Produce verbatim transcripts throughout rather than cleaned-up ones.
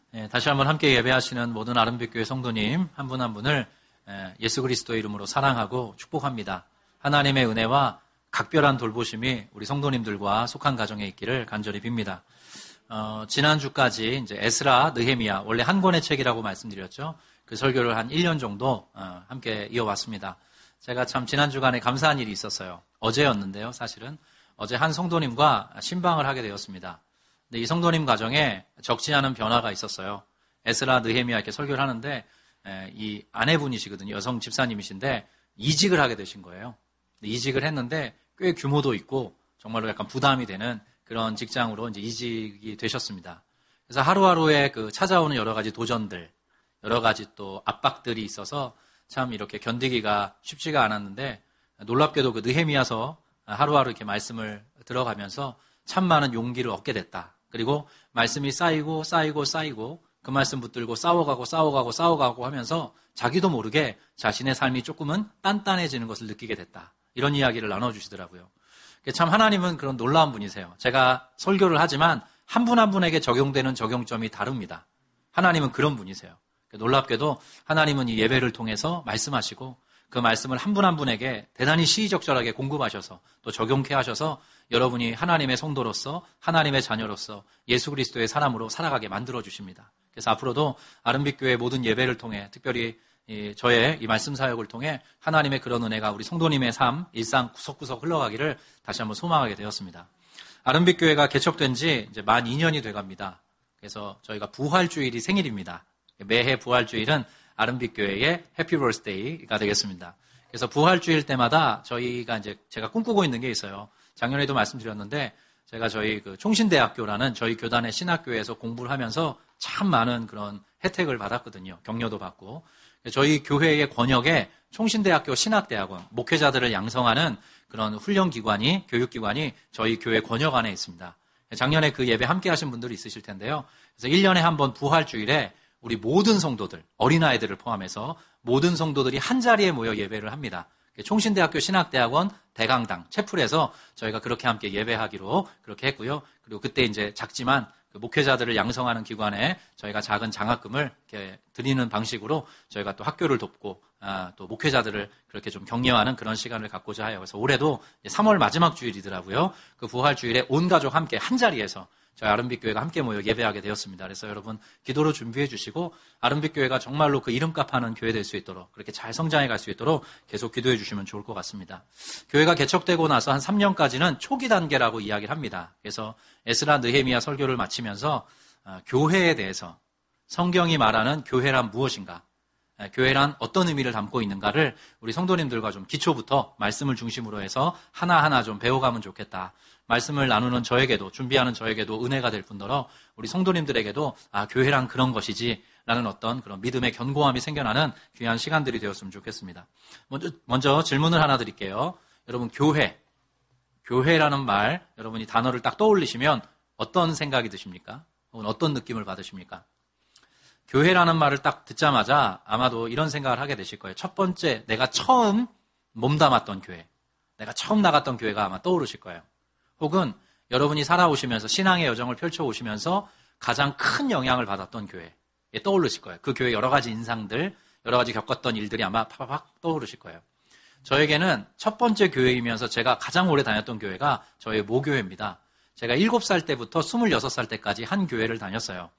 예, 다시 한번 함께 예배하시는 모든 아름빛교회 성도님 한 분 한 분을 예, 예수 그리스도의 이름으로 사랑하고 축복합니다. 하나님의 은혜와 각별한 돌보심이 우리 성도님들과 속한 가정에 있기를 간절히 빕니다. 어, 지난주까지 이제 에스라, 느헤미야, 원래 한 권의 책이라고 말씀드렸죠. 그 설교를 한 일 년 정도 어, 함께 이어왔습니다. 제가 참 지난 주간에 감사한 일이 있었어요. 어제였는데요, 사실은. 어제 한 성도님과 신방을 하게 되었습니다. 근데 이 성도님 가정에 적지 않은 변화가 있었어요. 에스라, 느헤미야 이렇게 설교를 하는데 에, 이 아내분이시거든요. 여성 집사님이신데 이직을 하게 되신 거예요. 이직을 했는데 꽤 규모도 있고 정말로 약간 부담이 되는 그런 직장으로 이제 이직이 되셨습니다. 그래서 하루하루에 그 찾아오는 여러 가지 도전들, 여러 가지 또 압박들이 있어서 참 이렇게 견디기가 쉽지가 않았는데 놀랍게도 그 느헤미야서 하루하루 이렇게 말씀을 들어가면서 참 많은 용기를 얻게 됐다. 그리고 말씀이 쌓이고 쌓이고 쌓이고 그 말씀 붙들고 싸워가고 싸워가고 싸워가고 하면서 자기도 모르게 자신의 삶이 조금은 단단해지는 것을 느끼게 됐다. 이런 이야기를 나눠주시더라고요. 참 하나님은 그런 놀라운 분이세요. 제가 설교를 하지만 한 분 한 분에게 적용되는 적용점이 다릅니다. 하나님은 그런 분이세요. 놀랍게도 하나님은 이 예배를 통해서 말씀하시고 그 말씀을 한 분 한 분에게 대단히 시의적절하게 공급하셔서 또 적용케 하셔서 여러분이 하나님의 성도로서 하나님의 자녀로서 예수 그리스도의 사람으로 살아가게 만들어주십니다. 그래서 앞으로도 아름빛교회 모든 예배를 통해 특별히 이 저의 이 말씀 사역을 통해 하나님의 그런 은혜가 우리 성도님의 삶, 일상 구석구석 흘러가기를 다시 한번 소망하게 되었습니다. 아름빛교회가 개척된 지 이제 만 이 년이 돼갑니다. 그래서 저희가 부활주일이 생일입니다. 매해 부활주일은 아름빛교회의 해피 버스데이가 되겠습니다. 그래서 부활주일 때마다 저희가 이제 제가 꿈꾸고 있는 게 있어요. 작년에도 말씀드렸는데 제가 저희 그 총신대학교라는 저희 교단의 신학교에서 공부를 하면서 참 많은 그런 혜택을 받았거든요. 격려도 받고. 저희 교회의 권역에 총신대학교 신학대학원, 목회자들을 양성하는 그런 훈련기관이, 교육기관이 저희 교회 권역 안에 있습니다. 작년에 그 예배 함께 하신 분들이 있으실 텐데요. 그래서 일 년에 한 번 부활주일에 우리 모든 성도들, 어린아이들을 포함해서 모든 성도들이 한 자리에 모여 예배를 합니다. 총신대학교 신학대학원 대강당 채플에서 저희가 그렇게 함께 예배하기로 그렇게 했고요. 그리고 그때 이제 작지만 그 목회자들을 양성하는 기관에 저희가 작은 장학금을 이렇게 드리는 방식으로 저희가 또 학교를 돕고 아, 또 목회자들을 그렇게 좀 격려하는 그런 시간을 갖고자 해요. 그래서 올해도 삼월 마지막 주일이더라고요. 그 부활주일에 온 가족 함께 한 자리에서 저희 아름빛교회가 함께 모여 예배하게 되었습니다. 그래서 여러분 기도로 준비해 주시고 아름빛교회가 정말로 그 이름값하는 교회 될 수 있도록 그렇게 잘 성장해 갈 수 있도록 계속 기도해 주시면 좋을 것 같습니다. 교회가 개척되고 나서 한 삼 년까지는 초기 단계라고 이야기를 합니다. 그래서 에스라 느헤미야 설교를 마치면서 교회에 대해서 성경이 말하는 교회란 무엇인가, 교회란 어떤 의미를 담고 있는가를 우리 성도님들과 좀 기초부터 말씀을 중심으로 해서 하나하나 좀 배워가면 좋겠다. 말씀을 나누는 저에게도, 준비하는 저에게도 은혜가 될 뿐더러 우리 성도님들에게도 아, 교회란 그런 것이지 라는 어떤 그런 믿음의 견고함이 생겨나는 귀한 시간들이 되었으면 좋겠습니다. 먼저, 먼저 질문을 하나 드릴게요. 여러분, 교회. 교회라는 말, 여러분이 단어를 딱 떠올리시면 어떤 생각이 드십니까? 혹은 어떤 느낌을 받으십니까? 교회라는 말을 딱 듣자마자 아마도 이런 생각을 하게 되실 거예요. 첫 번째, 내가 처음 몸담았던 교회. 내가 처음 나갔던 교회가 아마 떠오르실 거예요. 혹은 여러분이 살아오시면서 신앙의 여정을 펼쳐오시면서 가장 큰 영향을 받았던 교회에 떠오르실 거예요. 그 교회 여러 가지 인상들, 여러 가지 겪었던 일들이 아마 팍팍 떠오르실 거예요. 저에게는 첫 번째 교회이면서 제가 가장 오래 다녔던 교회가 저의 모교회입니다. 제가 일곱 살 때부터 스물여섯 살 때까지 한 교회를 다녔어요.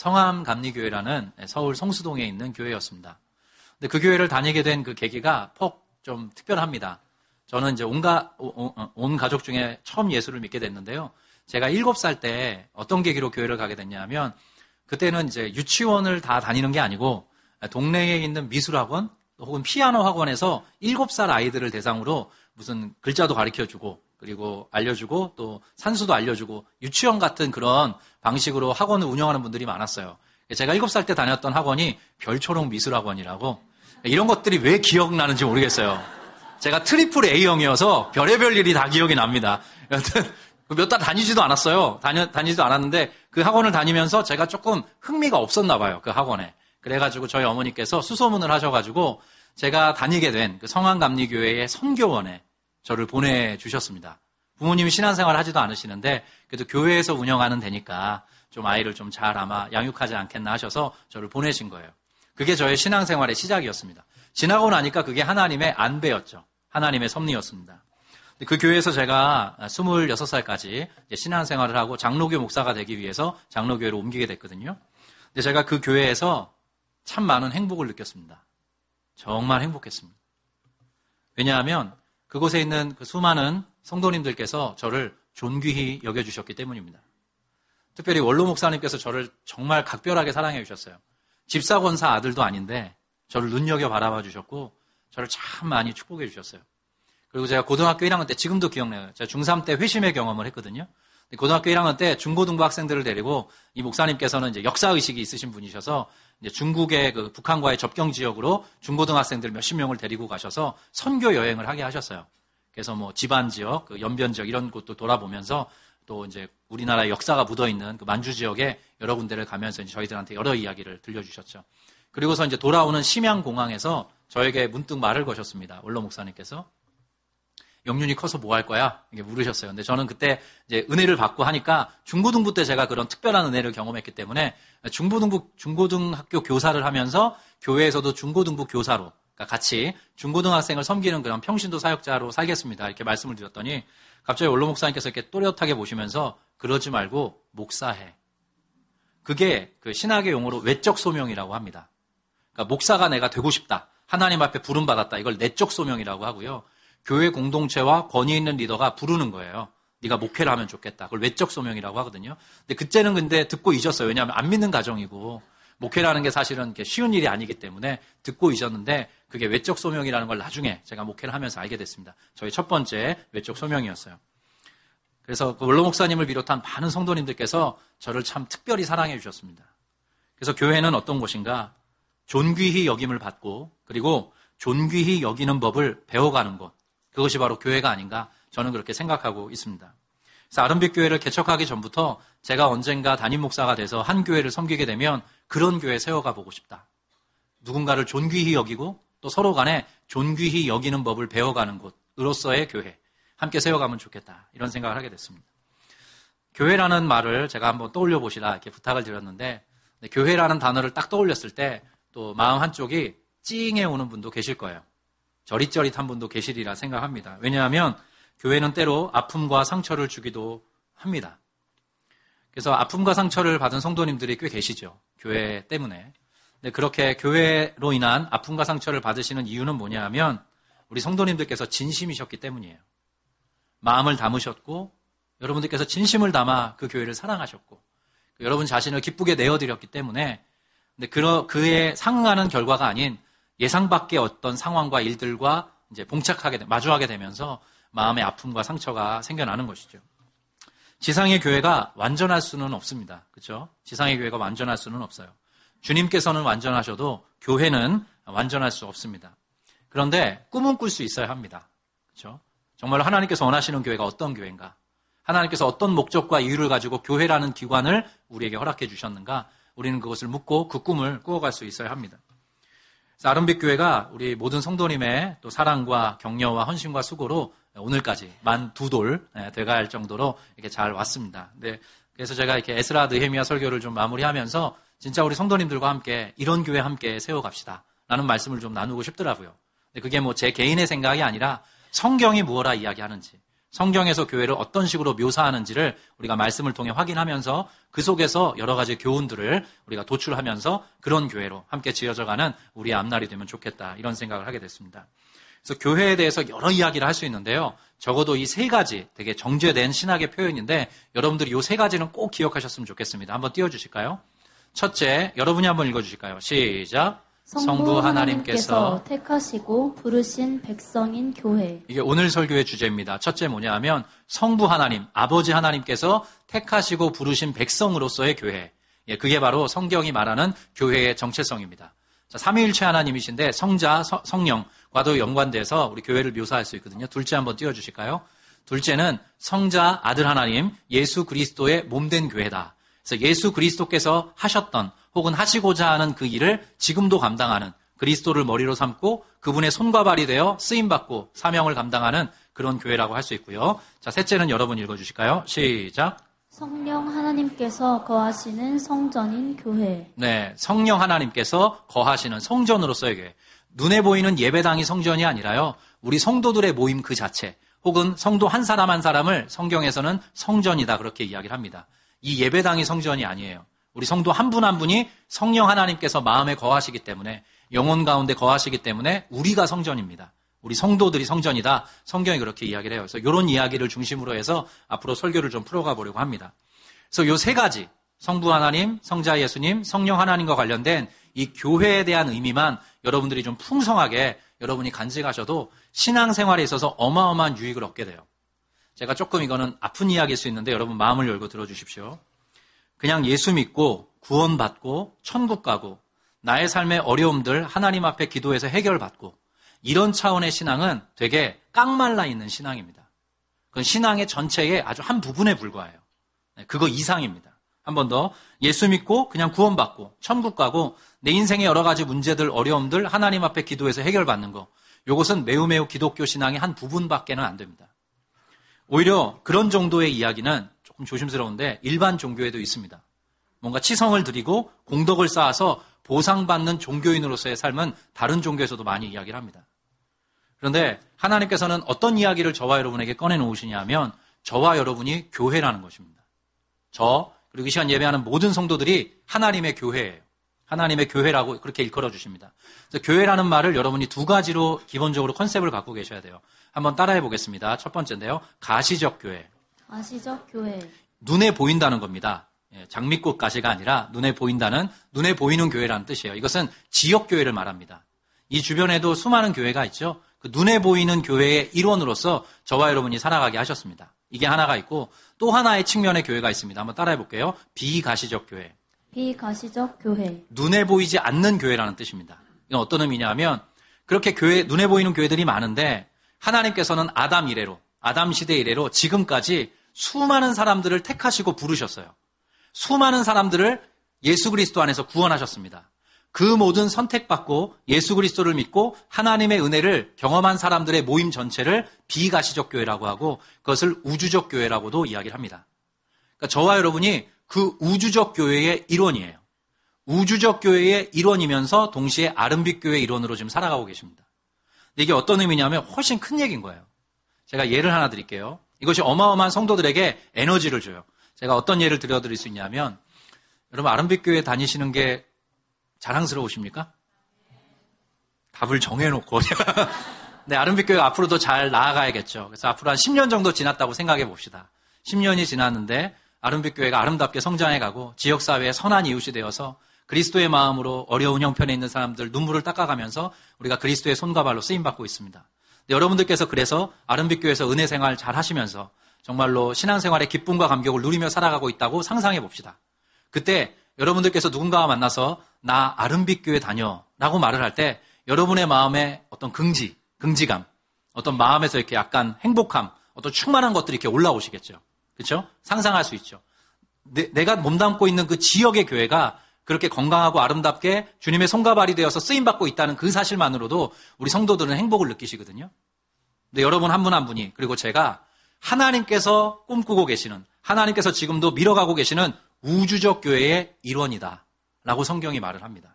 성암감리교회라는 서울 성수동에 있는 교회였습니다. 근데 그 교회를 다니게 된 그 계기가 폭 좀 특별합니다. 저는 이제 온, 가, 온 가족 중에 처음 예수를 믿게 됐는데요. 제가 일곱 살 때 어떤 계기로 교회를 가게 됐냐 하면 그때는 이제 유치원을 다 다니는 게 아니고 동네에 있는 미술학원 혹은 피아노 학원에서 일곱 살 아이들을 대상으로 무슨 글자도 가르쳐주고 그리고 알려주고 또 산수도 알려주고 유치원 같은 그런 방식으로 학원을 운영하는 분들이 많았어요. 제가 일곱 살 때 다녔던 학원이 별초롱 미술학원이라고 이런 것들이 왜 기억나는지 모르겠어요. 제가 트리플 A형이어서 별의별 일이 다 기억이 납니다. 여튼 몇 달 다니지도 않았어요. 다니, 다니지도 않았는데 그 학원을 다니면서 제가 조금 흥미가 없었나 봐요. 그 학원에. 그래가지고 저희 어머니께서 수소문을 하셔가지고 제가 다니게 된 그 성안감리교회의 선교원에 저를 보내주셨습니다. 부모님이 신앙생활 하지도 않으시는데 그래도 교회에서 운영하는 데니까 좀 아이를 좀 잘 아마 양육하지 않겠나 하셔서 저를 보내신 거예요. 그게 저의 신앙생활의 시작이었습니다. 지나고 나니까 그게 하나님의 안배였죠. 하나님의 섭리였습니다. 그 교회에서 제가 스물여섯 살까지 신앙생활을 하고 장로교 목사가 되기 위해서 장로교회로 옮기게 됐거든요. 근데 제가 그 교회에서 참 많은 행복을 느꼈습니다. 정말 행복했습니다. 왜냐하면 그곳에 있는 그 수많은 성도님들께서 저를 존귀히 여겨주셨기 때문입니다. 특별히 원로 목사님께서 저를 정말 각별하게 사랑해 주셨어요. 집사권사 아들도 아닌데 저를 눈여겨 바라봐 주셨고 저를 참 많이 축복해 주셨어요. 그리고 제가 고등학교 일 학년 때 지금도 기억나요. 제가 중삼 때 회심의 경험을 했거든요. 고등학교 일 학년 때 중고등부 학생들을 데리고 이 목사님께서는 이제 역사의식이 있으신 분이셔서 이제 중국의 그 북한과의 접경 지역으로 중고등학생들 몇십 명을 데리고 가셔서 선교 여행을 하게 하셨어요. 그래서 뭐 지반 지역, 그 연변 지역 이런 곳도 돌아보면서 또 이제 우리나라의 역사가 묻어 있는 그 만주 지역에 여러 군데를 가면서 이제 저희들한테 여러 이야기를 들려주셨죠. 그리고서 이제 돌아오는 심양공항에서 저에게 문득 말을 거셨습니다. 원로 목사님께서. 영윤이 커서 뭐 할 거야? 이게 물으셨어요. 근데 저는 그때 이제 은혜를 받고 하니까 중고등부 때 제가 그런 특별한 은혜를 경험했기 때문에 중고등부, 중고등학교 교사를 하면서 교회에서도 중고등부 교사로, 그러니까 같이 중고등학생을 섬기는 그런 평신도 사역자로 살겠습니다. 이렇게 말씀을 드렸더니 갑자기 원로 목사님께서 이렇게 또렷하게 보시면서 그러지 말고 목사해. 그게 그 신학의 용어로 외적 소명이라고 합니다. 그러니까 목사가 내가 되고 싶다. 하나님 앞에 부름받았다. 이걸 내적 소명이라고 하고요. 교회 공동체와 권위 있는 리더가 부르는 거예요. 네가 목회를 하면 좋겠다. 그걸 외적 소명이라고 하거든요. 근데 그때는 근데 듣고 잊었어요. 왜냐하면 안 믿는 가정이고 목회라는 게 사실은 쉬운 일이 아니기 때문에 듣고 잊었는데 그게 외적 소명이라는 걸 나중에 제가 목회를 하면서 알게 됐습니다. 저희 첫 번째 외적 소명이었어요. 그래서 그 원로 목사님을 비롯한 많은 성도님들께서 저를 참 특별히 사랑해 주셨습니다. 그래서 교회는 어떤 곳인가? 존귀히 여김을 받고 그리고 존귀히 여기는 법을 배워가는 곳. 그것이 바로 교회가 아닌가 저는 그렇게 생각하고 있습니다. 그래서 아름빛 교회를 개척하기 전부터 제가 언젠가 담임 목사가 돼서 한 교회를 섬기게 되면 그런 교회 세워가 보고 싶다. 누군가를 존귀히 여기고 또 서로 간에 존귀히 여기는 법을 배워가는 곳으로서의 교회 함께 세워가면 좋겠다. 이런 생각을 하게 됐습니다. 교회라는 말을 제가 한번 떠올려 보시라 이렇게 부탁을 드렸는데 교회라는 단어를 딱 떠올렸을 때 또 마음 한쪽이 찡해 오는 분도 계실 거예요. 저릿저릿한 분도 계시리라 생각합니다. 왜냐하면 교회는 때로 아픔과 상처를 주기도 합니다. 그래서 아픔과 상처를 받은 성도님들이 꽤 계시죠. 교회 때문에. 근데 그렇게 교회로 인한 아픔과 상처를 받으시는 이유는 뭐냐 하면 우리 성도님들께서 진심이셨기 때문이에요. 마음을 담으셨고 여러분들께서 진심을 담아 그 교회를 사랑하셨고 여러분 자신을 기쁘게 내어드렸기 때문에 근데 그, 그에 상응하는 결과가 아닌 예상 밖의 어떤 상황과 일들과 이제 봉착하게, 마주하게 되면서 마음의 아픔과 상처가 생겨나는 것이죠. 지상의 교회가 완전할 수는 없습니다. 그렇죠? 지상의 교회가 완전할 수는 없어요. 주님께서는 완전하셔도 교회는 완전할 수 없습니다. 그런데 꿈은 꿀 수 있어야 합니다. 그렇죠? 정말로 하나님께서 원하시는 교회가 어떤 교회인가? 하나님께서 어떤 목적과 이유를 가지고 교회라는 기관을 우리에게 허락해 주셨는가? 우리는 그것을 묻고 그 꿈을 꾸어갈 수 있어야 합니다. 그래서 아름빛 교회가 우리 모든 성도님의 또 사랑과 격려와 헌신과 수고로 오늘까지 만 두 돌 돼갈 정도로 이렇게 잘 왔습니다. 네, 그래서 제가 이렇게 에스라 느헤미야 설교를 좀 마무리하면서 진짜 우리 성도님들과 함께 이런 교회 함께 세워갑시다 라는 말씀을 좀 나누고 싶더라고요. 근데 그게 뭐 제 개인의 생각이 아니라 성경이 무엇라 이야기하는지 성경에서 교회를 어떤 식으로 묘사하는지를 우리가 말씀을 통해 확인하면서 그 속에서 여러 가지 교훈들을 우리가 도출하면서 그런 교회로 함께 지어져가는 우리의 앞날이 되면 좋겠다 이런 생각을 하게 됐습니다. 그래서 교회에 대해서 여러 이야기를 할 수 있는데요. 적어도 이 세 가지 되게 정제된 신학의 표현인데 여러분들이 이 세 가지는 꼭 기억하셨으면 좋겠습니다. 한번 띄워주실까요? 첫째, 여러분이 한번 읽어주실까요? 시작. 성부 하나님께서 택하시고 부르신 백성인 교회. 이게 오늘 설교의 주제입니다. 첫째 뭐냐 하면 성부 하나님, 아버지 하나님께서 택하시고 부르신 백성으로서의 교회. 예, 그게 바로 성경이 말하는 교회의 정체성입니다. 자, 삼위일체 하나님이신데 성자, 서, 성령과도 연관돼서 우리 교회를 묘사할 수 있거든요. 둘째 한번 띄워주실까요? 둘째는 성자, 아들 하나님, 예수 그리스도의 몸된 교회다. 그래서 예수 그리스도께서 하셨던 혹은 하시고자 하는 그 일을 지금도 감당하는 그리스도를 머리로 삼고 그분의 손과 발이 되어 쓰임받고 사명을 감당하는 그런 교회라고 할 수 있고요. 자, 셋째는 여러분 읽어주실까요? 시작. 성령 하나님께서 거하시는 성전인 교회. 네, 성령 하나님께서 거하시는 성전으로서의 교회. 눈에 보이는 예배당이 성전이 아니라요, 우리 성도들의 모임 그 자체, 혹은 성도 한 사람 한 사람을 성경에서는 성전이다 그렇게 이야기를 합니다. 이 예배당이 성전이 아니에요. 우리 성도 한 분 한 분이 성령 하나님께서 마음에 거하시기 때문에, 영혼 가운데 거하시기 때문에 우리가 성전입니다. 우리 성도들이 성전이다. 성경이 그렇게 이야기를 해요. 그래서 이런 이야기를 중심으로 해서 앞으로 설교를 좀 풀어가 보려고 합니다. 그래서 요 세 가지, 성부 하나님, 성자 예수님, 성령 하나님과 관련된 이 교회에 대한 의미만 여러분들이 좀 풍성하게 여러분이 간직하셔도 신앙생활에 있어서 어마어마한 유익을 얻게 돼요. 제가 조금 이거는 아픈 이야기일 수 있는데 여러분 마음을 열고 들어주십시오. 그냥 예수 믿고 구원받고 천국 가고 나의 삶의 어려움들 하나님 앞에 기도해서 해결받고 이런 차원의 신앙은 되게 깡말라 있는 신앙입니다. 그건 신앙의 전체의 아주 한 부분에 불과해요. 그거 이상입니다. 한 번 더, 예수 믿고 그냥 구원받고 천국 가고 내 인생의 여러 가지 문제들, 어려움들 하나님 앞에 기도해서 해결받는 거, 이것은 매우 매우 기독교 신앙의 한 부분밖에는 안 됩니다. 오히려 그런 정도의 이야기는 조금 조심스러운데 일반 종교에도 있습니다. 뭔가 치성을 드리고 공덕을 쌓아서 보상받는 종교인으로서의 삶은 다른 종교에서도 많이 이야기를 합니다. 그런데 하나님께서는 어떤 이야기를 저와 여러분에게 꺼내놓으시냐 하면 저와 여러분이 교회라는 것입니다. 저 그리고 이 시간 예배하는 모든 성도들이 하나님의 교회예요. 하나님의 교회라고 그렇게 일컬어 주십니다. 그래서 교회라는 말을 여러분이 두 가지로 기본적으로 컨셉을 갖고 계셔야 돼요. 한번 따라해 보겠습니다. 첫 번째인데요. 가시적 교회. 가시적 교회. 눈에 보인다는 겁니다. 장미꽃 가시가 아니라 눈에 보인다는, 눈에 보이는 교회라는 뜻이에요. 이것은 지역 교회를 말합니다. 이 주변에도 수많은 교회가 있죠. 그 눈에 보이는 교회의 일원으로서 저와 여러분이 살아가게 하셨습니다. 이게 하나가 있고 또 하나의 측면의 교회가 있습니다. 한번 따라해 볼게요. 비가시적 교회. 비가시적 교회. 눈에 보이지 않는 교회라는 뜻입니다. 이건 어떤 의미냐 하면 그렇게 교회, 눈에 보이는 교회들이 많은데 하나님께서는 아담 이래로, 아담 시대 이래로 지금까지 수많은 사람들을 택하시고 부르셨어요. 수많은 사람들을 예수 그리스도 안에서 구원하셨습니다. 그 모든 선택받고 예수 그리스도를 믿고 하나님의 은혜를 경험한 사람들의 모임 전체를 비가시적 교회라고 하고 그것을 우주적 교회라고도 이야기를 합니다. 그러니까 저와 여러분이 그 우주적 교회의 일원이에요. 우주적 교회의 일원이면서 동시에 아름빛 교회의 일원으로 지금 살아가고 계십니다. 근데 이게 어떤 의미냐면 훨씬 큰 얘기인 거예요. 제가 예를 하나 드릴게요. 이것이 어마어마한 성도들에게 에너지를 줘요. 제가 어떤 예를 들어드릴 수 있냐면 여러분 아름빛 교회 다니시는 게 자랑스러우십니까? 답을 정해놓고 네, 아름빛 교회가 앞으로도 잘 나아가야겠죠. 그래서 앞으로 한 십 년 정도 지났다고 생각해 봅시다. 십 년이 지났는데 아름빛 교회가 아름답게 성장해가고 지역사회의 선한 이웃이 되어서 그리스도의 마음으로 어려운 형편에 있는 사람들 눈물을 닦아가면서 우리가 그리스도의 손과 발로 쓰임받고 있습니다. 근데 여러분들께서 그래서 아름빛 교회에서 은혜 생활 잘 하시면서 정말로 신앙생활의 기쁨과 감격을 누리며 살아가고 있다고 상상해 봅시다. 그때 여러분들께서 누군가와 만나서 나 아름빛 교회 다녀 라고 말을 할 때 여러분의 마음에 어떤 긍지, 긍지감, 어떤 마음에서 이렇게 약간 행복함, 어떤 충만한 것들이 이렇게 올라오시겠죠. 그렇죠? 상상할 수 있죠. 내, 내가 몸담고 있는 그 지역의 교회가 그렇게 건강하고 아름답게 주님의 손과 발이 되어서 쓰임받고 있다는 그 사실만으로도 우리 성도들은 행복을 느끼시거든요. 근데 여러분 한 분 한 분이, 그리고 제가 하나님께서 꿈꾸고 계시는, 하나님께서 지금도 밀어가고 계시는 우주적 교회의 일원이다 라고 성경이 말을 합니다.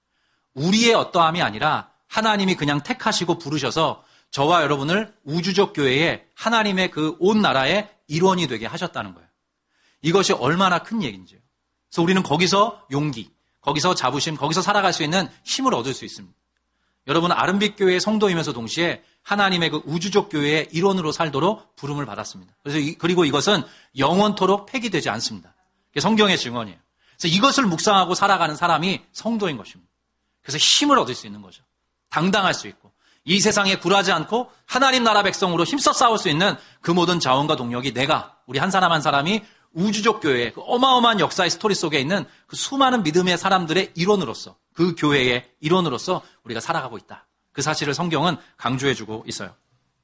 우리의 어떠함이 아니라 하나님이 그냥 택하시고 부르셔서 저와 여러분을 우주적 교회의 하나님의 그 온 나라의 일원이 되게 하셨다는 거예요. 이것이 얼마나 큰 얘기인지요. 그래서 우리는 거기서 용기, 거기서 자부심, 거기서 살아갈 수 있는 힘을 얻을 수 있습니다. 여러분은 아름빛 교회의 성도이면서 동시에 하나님의 그 우주적 교회의 일원으로 살도록 부름을 받았습니다. 그래서 이, 그리고 이것은 영원토록 폐기되지 않습니다. 이게 성경의 증언이에요. 그래서 이것을 묵상하고 살아가는 사람이 성도인 것입니다. 그래서 힘을 얻을 수 있는 거죠. 당당할 수 있고 이 세상에 굴하지 않고 하나님 나라 백성으로 힘써 싸울 수 있는 그 모든 자원과 동력이 내가, 우리 한 사람 한 사람이 우주적 교회의 그 어마어마한 역사의 스토리 속에 있는 그 수많은 믿음의 사람들의 일원으로서, 그 교회의 일원으로서 우리가 살아가고 있다. 그 사실을 성경은 강조해주고 있어요.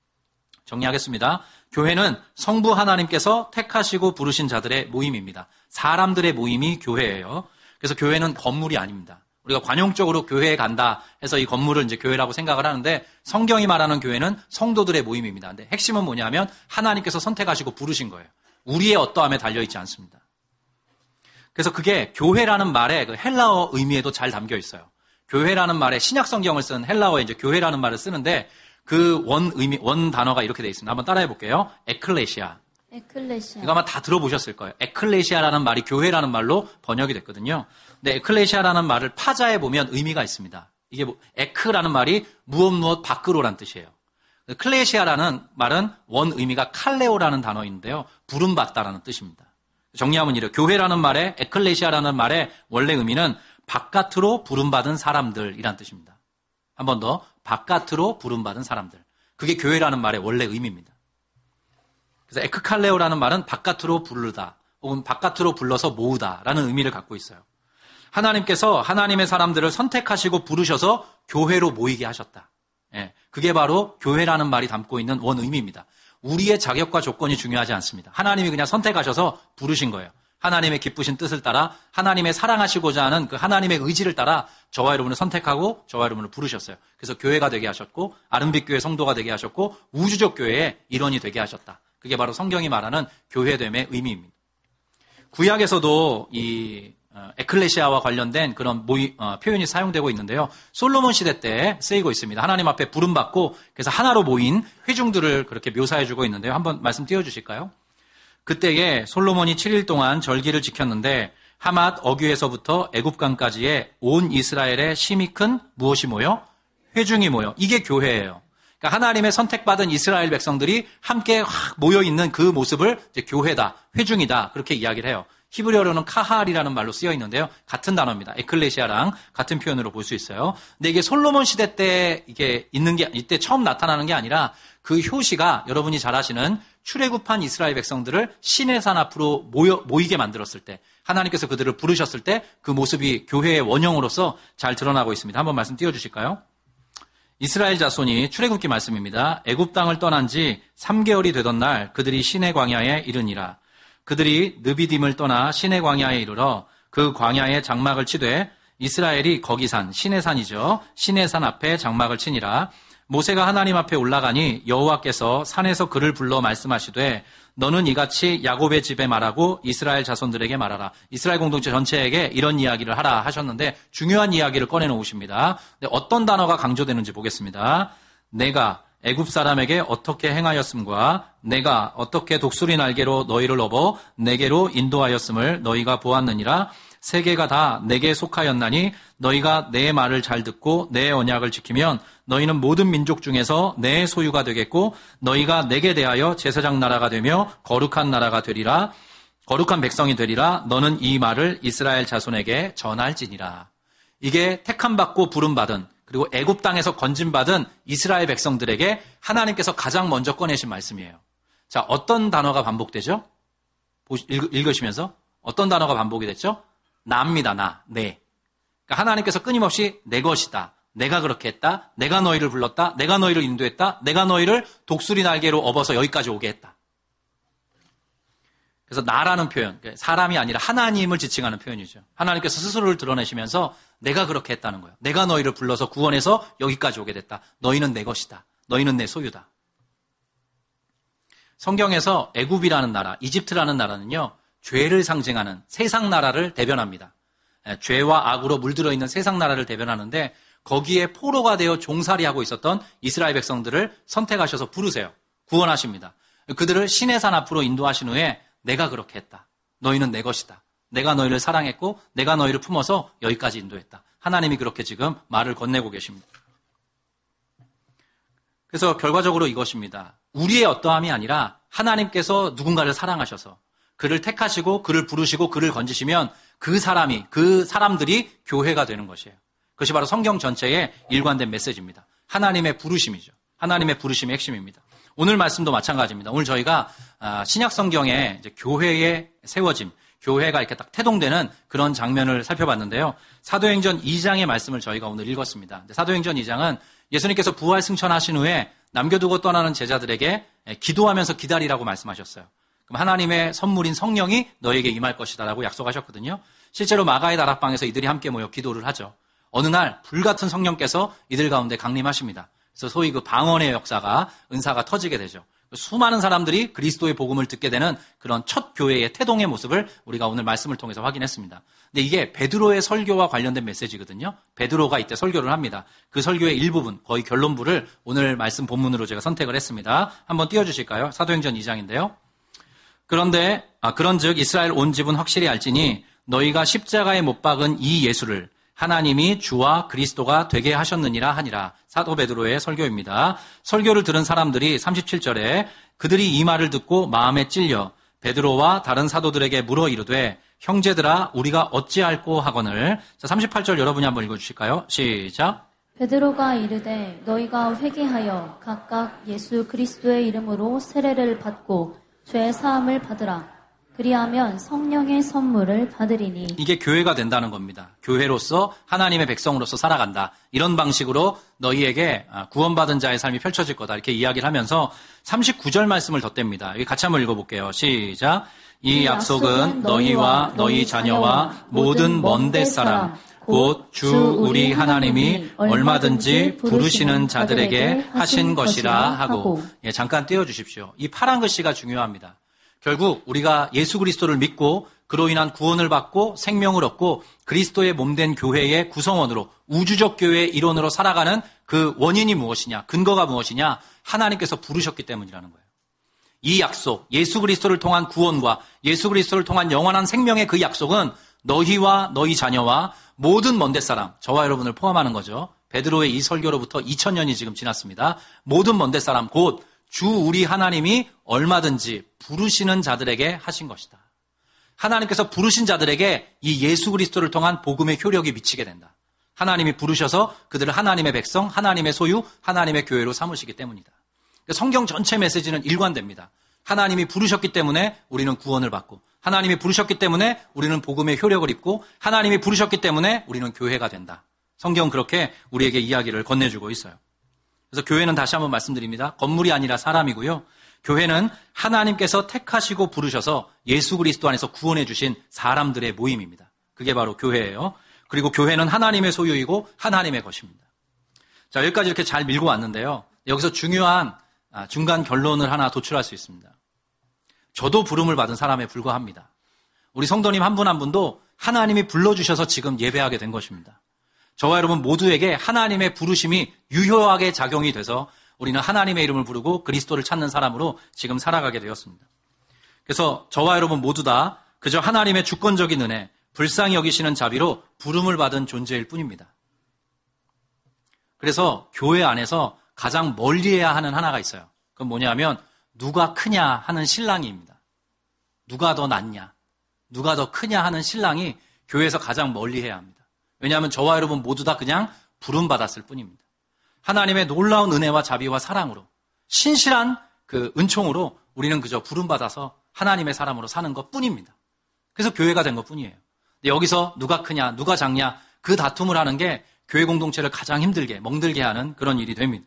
정리하겠습니다. 교회는 성부 하나님께서 택하시고 부르신 자들의 모임입니다. 사람들의 모임이 교회예요. 그래서 교회는 건물이 아닙니다. 우리가 관용적으로 교회에 간다 해서 이 건물을 이제 교회라고 생각을 하는데 성경이 말하는 교회는 성도들의 모임입니다. 근데 핵심은 뭐냐면 하나님께서 선택하시고 부르신 거예요. 우리의 어떠함에 달려있지 않습니다. 그래서 그게 교회라는 말의 그 헬라어 의미에도 잘 담겨 있어요. 교회라는 말에 신약 성경을 쓴 헬라어에 이제 교회라는 말을 쓰는데 그 원 의미, 원 단어가 이렇게 돼 있습니다. 한번 따라해 볼게요. 에클레시아. 에클레시아. 이거 아마 다 들어보셨을 거예요. 에클레시아라는 말이 교회라는 말로 번역이 됐거든요. 근데 에클레시아라는 말을 파자해 보면 의미가 있습니다. 이게 뭐, 에크라는 말이 무엇 무엇 밖으로란 뜻이에요. 클레시아라는 말은 원 의미가 칼레오라는 단어인데요. 부름받다라는 뜻입니다. 정리하면 이래요. 교회라는 말에 에클레시아라는 말의 원래 의미는 바깥으로 부름받은 사람들이란 뜻입니다. 한 번 더, 바깥으로 부름받은 사람들. 그게 교회라는 말의 원래 의미입니다. 그래서 에크칼레오라는 말은 바깥으로 부르다 혹은 바깥으로 불러서 모으다라는 의미를 갖고 있어요. 하나님께서 하나님의 사람들을 선택하시고 부르셔서 교회로 모이게 하셨다. 예, 그게 바로 교회라는 말이 담고 있는 원 의미입니다. 우리의 자격과 조건이 중요하지 않습니다. 하나님이 그냥 선택하셔서 부르신 거예요. 하나님의 기쁘신 뜻을 따라 하나님의 사랑하시고자 하는 그 하나님의 의지를 따라 저와 여러분을 선택하고 저와 여러분을 부르셨어요. 그래서 교회가 되게 하셨고 아름빛 교회 성도가 되게 하셨고 우주적 교회의 일원이 되게 하셨다. 그게 바로 성경이 말하는 교회됨의 의미입니다. 구약에서도 이 에클레시아와 관련된 그런 모이, 어, 표현이 사용되고 있는데요. 솔로몬 시대 때 쓰이고 있습니다. 하나님 앞에 부름받고 그래서 하나로 모인 회중들을 그렇게 묘사해주고 있는데요. 한번 말씀 띄워주실까요? 그때에 솔로몬이 칠 일 동안 절기를 지켰는데 하맛 어귀에서부터 애굽강까지의 온 이스라엘의 심이 큰 무엇이 모여? 회중이 모여. 이게 교회예요. 그러니까 하나님의 선택받은 이스라엘 백성들이 함께 모여있는 그 모습을 이제 교회다, 회중이다 그렇게 이야기를 해요. 히브리어로는 카할이라는 말로 쓰여 있는데요. 같은 단어입니다. 에클레시아랑 같은 표현으로 볼 수 있어요. 근데 이게 솔로몬 시대 때 이게 있는 게 이때 처음 나타나는 게 아니라 그 효시가 여러분이 잘 아시는 출애굽한 이스라엘 백성들을 시내 산 앞으로 모여, 모이게 만들었을 때 하나님께서 그들을 부르셨을 때 그 모습이 교회의 원형으로서 잘 드러나고 있습니다. 한번 말씀 띄워주실까요? 이스라엘 자손이 출애굽기 말씀입니다. 애굽 땅을 떠난 지 삼 개월이 되던 날 그들이 시내 광야에 이르니라. 그들이 느비딤을 떠나 시내 광야에 이르러 그 광야에 장막을 치되 이스라엘이 거기 산 시내 산이죠. 시내 산 앞에 장막을 치니라. 모세가 하나님 앞에 올라가니 여호와께서 산에서 그를 불러 말씀하시되 너는 이같이 야곱의 집에 말하고 이스라엘 자손들에게 말하라. 이스라엘 공동체 전체에게 이런 이야기를 하라 하셨는데 중요한 이야기를 꺼내놓으십니다. 근데 어떤 단어가 강조되는지 보겠습니다. 내가 애굽 사람에게 어떻게 행하였음과 내가 어떻게 독수리 날개로 너희를 업어 내게로 인도하였음을 너희가 보았느니라. 세계가 다 내게 속하였나니 너희가 내 말을 잘 듣고 내 언약을 지키면 너희는 모든 민족 중에서 내 소유가 되겠고 너희가 내게 대하여 제사장 나라가 되며 거룩한 나라가 되리라. 거룩한 백성이 되리라. 너는 이 말을 이스라엘 자손에게 전할지니라. 이게 택함받고 부름받은 그리고 애굽 땅에서 건진받은 이스라엘 백성들에게 하나님께서 가장 먼저 꺼내신 말씀이에요. 자, 어떤 단어가 반복되죠? 읽으시면서 어떤 단어가 반복이 됐죠? 나입니다. 나, 내. 그러니까 하나님께서 끊임없이 내 것이다. 내가 그렇게 했다. 내가 너희를 불렀다. 내가 너희를 인도했다. 내가 너희를 독수리 날개로 업어서 여기까지 오게 했다. 그래서 나라는 표현, 사람이 아니라 하나님을 지칭하는 표현이죠. 하나님께서 스스로를 드러내시면서 내가 그렇게 했다는 거예요. 내가 너희를 불러서 구원해서 여기까지 오게 됐다. 너희는 내 것이다. 너희는 내 소유다. 성경에서 애굽이라는 나라, 이집트라는 나라는요. 죄를 상징하는 세상 나라를 대변합니다. 죄와 악으로 물들어 있는 세상 나라를 대변하는데 거기에 포로가 되어 종살이하고 있었던 이스라엘 백성들을 선택하셔서 부르세요. 구원하십니다. 그들을 시내산 앞으로 인도하신 후에 내가 그렇게 했다. 너희는 내 것이다. 내가 너희를 사랑했고 내가 너희를 품어서 여기까지 인도했다. 하나님이 그렇게 지금 말을 건네고 계십니다. 그래서 결과적으로 이것입니다. 우리의 어떠함이 아니라 하나님께서 누군가를 사랑하셔서 그를 택하시고 그를 부르시고 그를 건지시면 그 사람이 그 사람들이 교회가 되는 것이에요. 그것이 바로 성경 전체의 일관된 메시지입니다. 하나님의 부르심이죠. 하나님의 부르심의 핵심입니다. 오늘 말씀도 마찬가지입니다. 오늘 저희가 신약 성경에 이제 교회의 세워짐, 교회가 이렇게 딱 태동되는 그런 장면을 살펴봤는데요. 사도행전 이 장의 말씀을 저희가 오늘 읽었습니다. 사도행전 이 장은 예수님께서 부활 승천하신 후에 남겨두고 떠나는 제자들에게 기도하면서 기다리라고 말씀하셨어요. 그럼 하나님의 선물인 성령이 너에게 임할 것이다라고 약속하셨거든요. 실제로 마가의 다락방에서 이들이 함께 모여 기도를 하죠. 어느 날 불같은 성령께서 이들 가운데 강림하십니다. 그래서 소위 그 방언의 역사가 은사가 터지게 되죠. 수많은 사람들이 그리스도의 복음을 듣게 되는 그런 첫 교회의 태동의 모습을 우리가 오늘 말씀을 통해서 확인했습니다. 근데 이게 베드로의 설교와 관련된 메시지거든요. 베드로가 이때 설교를 합니다. 그 설교의 일부분, 거의 결론부를 오늘 말씀 본문으로 제가 선택을 했습니다. 한번 띄워주실까요? 사도행전 이 장인데요. 그런데 아, 그런즉 이스라엘 온 집은 확실히 알지니 너희가 십자가에 못 박은 이 예수를 하나님이 주와 그리스도가 되게 하셨느니라 하니라. 사도 베드로의 설교입니다. 설교를 들은 사람들이 삼십칠 절에 그들이 이 말을 듣고 마음에 찔려 베드로와 다른 사도들에게 물어 이르되 형제들아 우리가 어찌할꼬 하거늘. 자, 삼십팔 절 여러분이 한번 읽어주실까요? 시작. 베드로가 이르되 너희가 회개하여 각각 예수 그리스도의 이름으로 세례를 받고 죄 사함을 받으라. 그리하면 성령의 선물을 받으리니. 이게 교회가 된다는 겁니다. 교회로서 하나님의 백성으로서 살아간다. 이런 방식으로 너희에게 구원받은 자의 삶이 펼쳐질 거다. 이렇게 이야기를 하면서 삼십구 절 말씀을 덧댑니다. 여기 같이 한번 읽어볼게요. 시작. 이 약속은 너희와 너희 자녀와 모든 먼 데 사람 곧 주 우리 하나님이 얼마든지 부르시는 자들에게 하신 것이라 하고. 예, 잠깐 띄워주십시오. 이 파란 글씨가 중요합니다. 결국 우리가 예수 그리스도를 믿고 그로 인한 구원을 받고 생명을 얻고 그리스도의 몸된 교회의 구성원으로 우주적 교회의 일원으로 살아가는 그 원인이 무엇이냐, 근거가 무엇이냐, 하나님께서 부르셨기 때문이라는 거예요. 이 약속, 예수 그리스도를 통한 구원과 예수 그리스도를 통한 영원한 생명의 그 약속은 너희와 너희 자녀와 모든 먼 데 사람, 저와 여러분을 포함하는 거죠. 베드로의 이 설교로부터 이천 년이 지금 지났습니다. 모든 먼 데 사람, 곧 주 우리 하나님이 얼마든지 부르시는 자들에게 하신 것이다. 하나님께서 부르신 자들에게 이 예수 그리스도를 통한 복음의 효력이 미치게 된다. 하나님이 부르셔서 그들을 하나님의 백성, 하나님의 소유, 하나님의 교회로 삼으시기 때문이다. 성경 전체 메시지는 일관됩니다. 하나님이 부르셨기 때문에 우리는 구원을 받고, 하나님이 부르셨기 때문에 우리는 복음의 효력을 입고, 하나님이 부르셨기 때문에 우리는 교회가 된다. 성경은 그렇게 우리에게 이야기를 건네주고 있어요. 그래서 교회는 다시 한번 말씀드립니다. 건물이 아니라 사람이고요. 교회는 하나님께서 택하시고 부르셔서 예수 그리스도 안에서 구원해 주신 사람들의 모임입니다. 그게 바로 교회예요. 그리고 교회는 하나님의 소유이고 하나님의 것입니다. 자, 여기까지 이렇게 잘 밀고 왔는데요. 여기서 중요한 중간 결론을 하나 도출할 수 있습니다. 저도 부름을 받은 사람에 불과합니다. 우리 성도님 한 분 한 분도 하나님이 불러주셔서 지금 예배하게 된 것입니다. 저와 여러분 모두에게 하나님의 부르심이 유효하게 작용이 돼서 우리는 하나님의 이름을 부르고 그리스도를 찾는 사람으로 지금 살아가게 되었습니다. 그래서 저와 여러분 모두 다 그저 하나님의 주권적인 은혜, 불쌍히 여기시는 자비로 부름을 받은 존재일 뿐입니다. 그래서 교회 안에서 가장 멀리해야 하는 하나가 있어요. 그건 뭐냐면 누가 크냐 하는 신랑이입니다. 누가 더 낫냐, 누가 더 크냐 하는 신랑이 교회에서 가장 멀리해야 합니다. 왜냐하면 저와 여러분 모두 다 그냥 부름받았을 뿐입니다. 하나님의 놀라운 은혜와 자비와 사랑으로, 신실한 그 은총으로 우리는 그저 부름받아서 하나님의 사람으로 사는 것 뿐입니다. 그래서 교회가 된 것 뿐이에요. 근데 여기서 누가 크냐, 누가 작냐, 그 다툼을 하는 게 교회 공동체를 가장 힘들게, 멍들게 하는 그런 일이 됩니다.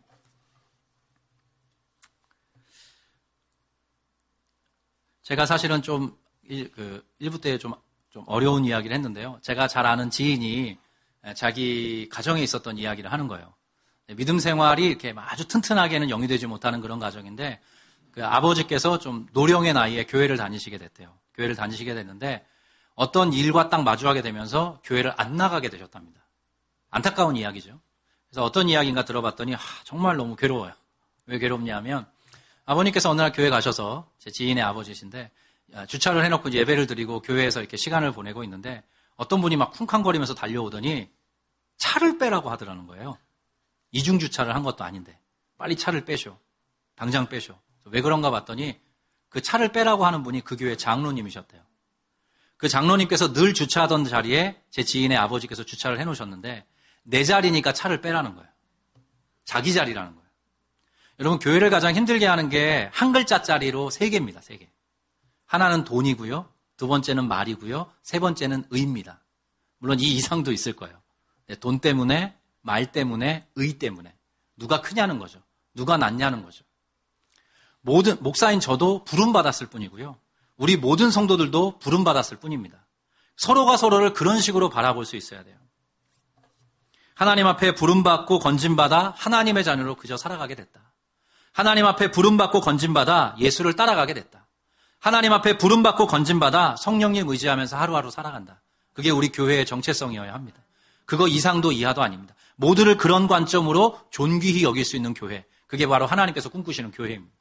제가 사실은 좀, 일, 그, 일부 때 좀, 좀 어려운 이야기를 했는데요. 제가 잘 아는 지인이 자기 가정에 있었던 이야기를 하는 거예요. 믿음 생활이 이렇게 아주 튼튼하게는 영위되지 못하는 그런 가정인데, 그 아버지께서 좀 노령의 나이에 교회를 다니시게 됐대요. 교회를 다니시게 됐는데, 어떤 일과 딱 마주하게 되면서 교회를 안 나가게 되셨답니다. 안타까운 이야기죠. 그래서 어떤 이야기인가 들어봤더니, 아, 정말 너무 괴로워요. 왜 괴롭냐면, 아버님께서 어느 날 교회 가셔서, 제 지인의 아버지신데, 주차를 해놓고 이제 예배를 드리고 교회에서 이렇게 시간을 보내고 있는데 어떤 분이 막 쿵쾅거리면서 달려오더니 차를 빼라고 하더라는 거예요. 이중 주차를 한 것도 아닌데 빨리 차를 빼쇼. 당장 빼쇼. 왜 그런가 봤더니 그 차를 빼라고 하는 분이 그 교회 장로님이셨대요. 그 장로님께서 늘 주차하던 자리에 제 지인의 아버지께서 주차를 해놓으셨는데 내 자리니까 차를 빼라는 거예요. 자기 자리라는 거예요. 여러분 교회를 가장 힘들게 하는 게 한 글자짜리로 세 개입니다. 세 개. 하나는 돈이고요. 두 번째는 말이고요. 세 번째는 의입니다. 물론 이 이상도 있을 거예요. 돈 때문에, 말 때문에, 의 때문에. 누가 크냐는 거죠. 누가 낫냐는 거죠. 모든, 목사인 저도 부름받았을 뿐이고요. 우리 모든 성도들도 부름받았을 뿐입니다. 서로가 서로를 그런 식으로 바라볼 수 있어야 돼요. 하나님 앞에 부름받고 건짐받아 하나님의 자녀로 그저 살아가게 됐다. 하나님 앞에 부름받고 건진받아 예수를 따라가게 됐다. 하나님 앞에 부름받고 건진받아 성령님 의지하면서 하루하루 살아간다. 그게 우리 교회의 정체성이어야 합니다. 그거 이상도 이하도 아닙니다. 모두를 그런 관점으로 존귀히 여길 수 있는 교회. 그게 바로 하나님께서 꿈꾸시는 교회입니다.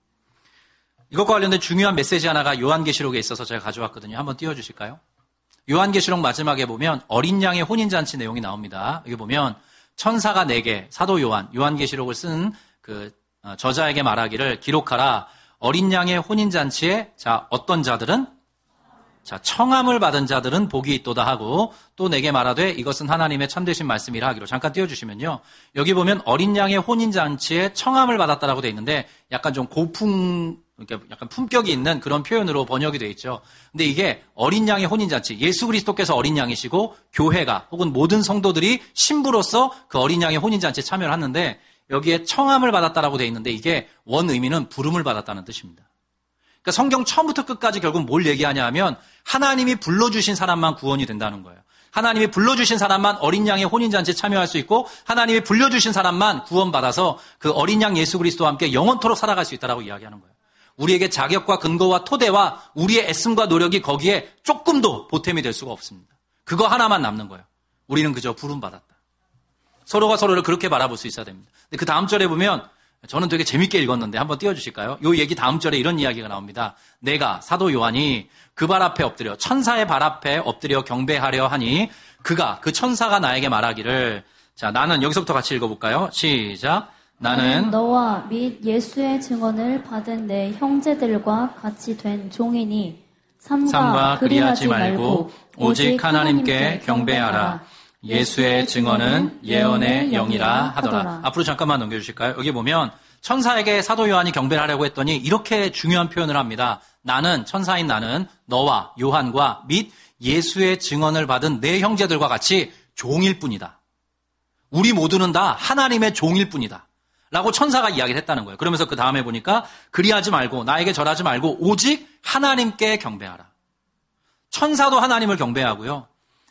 이것과 관련된 중요한 메시지 하나가 요한계시록에 있어서 제가 가져왔거든요. 한번 띄워주실까요? 요한계시록 마지막에 보면 어린 양의 혼인잔치 내용이 나옵니다. 여기 보면 천사가 네 개, 사도 요한, 요한계시록을 쓴 그 저자에게 말하기를 기록하라. 어린 양의 혼인잔치에 자 어떤 자들은 자 청함을 받은 자들은 복이 있도다 하고 또 내게 말하되 이것은 하나님의 참되신 말씀이라 하기로. 잠깐 띄워주시면요. 여기 보면 어린 양의 혼인잔치에 청함을 받았다라고 돼 있는데 약간 좀 고풍 그러니까 약간 품격이 있는 그런 표현으로 번역이 되어 있죠. 근데 이게 어린 양의 혼인잔치, 예수 그리스도께서 어린 양이시고 교회가 혹은 모든 성도들이 신부로서 그 어린 양의 혼인잔치에 참여를 하는데 여기에 청함을 받았다라고 되어 있는데 이게 원 의미는 부름을 받았다는 뜻입니다. 그러니까 성경 처음부터 끝까지 결국 뭘 얘기하냐 하면 하나님이 불러주신 사람만 구원이 된다는 거예요. 하나님이 불러주신 사람만 어린 양의 혼인잔치에 참여할 수 있고 하나님이 불려주신 사람만 구원받아서 그 어린 양 예수 그리스도와 함께 영원토록 살아갈 수 있다라고 이야기하는 거예요. 우리에게 자격과 근거와 토대와 우리의 애씀과 노력이 거기에 조금도 보탬이 될 수가 없습니다. 그거 하나만 남는 거예요. 우리는 그저 부름받았다. 서로가 서로를 그렇게 바라볼 수 있어야 됩니다. 근데 그 다음 절에 보면 저는 되게 재밌게 읽었는데 한번 띄워주실까요? 이 얘기 다음 절에 이런 이야기가 나옵니다. 내가 사도 요한이 그 발 앞에 엎드려 천사의 발 앞에 엎드려 경배하려 하니 그가 그 천사가 나에게 말하기를 자 나는 여기서부터 같이 읽어볼까요? 시작. 나는 너와 및 예수의 증언을 받은 내 형제들과 같이 된 종이니 삼가, 삼가 그리하지 말고 오직 하나님께 경배하라. 예수의 증언은 예언의 영이라 하더라. 앞으로 잠깐만 넘겨주실까요? 여기 보면 천사에게 사도 요한이 경배를 하려고 했더니 이렇게 중요한 표현을 합니다. 나는 천사인 나는 너와 요한과 및 예수의 증언을 받은 내 형제들과 같이 종일 뿐이다. 우리 모두는 다 하나님의 종일 뿐이다. 라고 천사가 이야기를 했다는 거예요. 그러면서 그 다음에 보니까 그리하지 말고 나에게 절하지 말고 오직 하나님께 경배하라. 천사도 하나님을 경배하고요.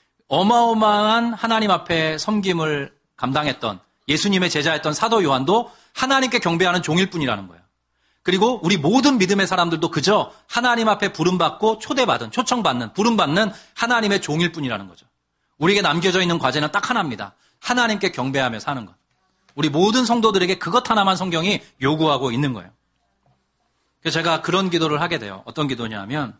어마어마한 하나님 앞에 섬김을 감당했던 예수님의 제자였던 사도 요한도 하나님께 경배하는 종일 뿐이라는 거예요. 그리고 우리 모든 믿음의 사람들도 그저 하나님 앞에 부름받고 초대받은, 초청받는, 부름받는 하나님의 종일 뿐이라는 거죠. 우리에게 남겨져 있는 과제는 딱 하나입니다. 하나님께 경배하며 사는 것. 우리 모든 성도들에게 그것 하나만 성경이 요구하고 있는 거예요. 그래서 제가 그런 기도를 하게 돼요. 어떤 기도냐 하면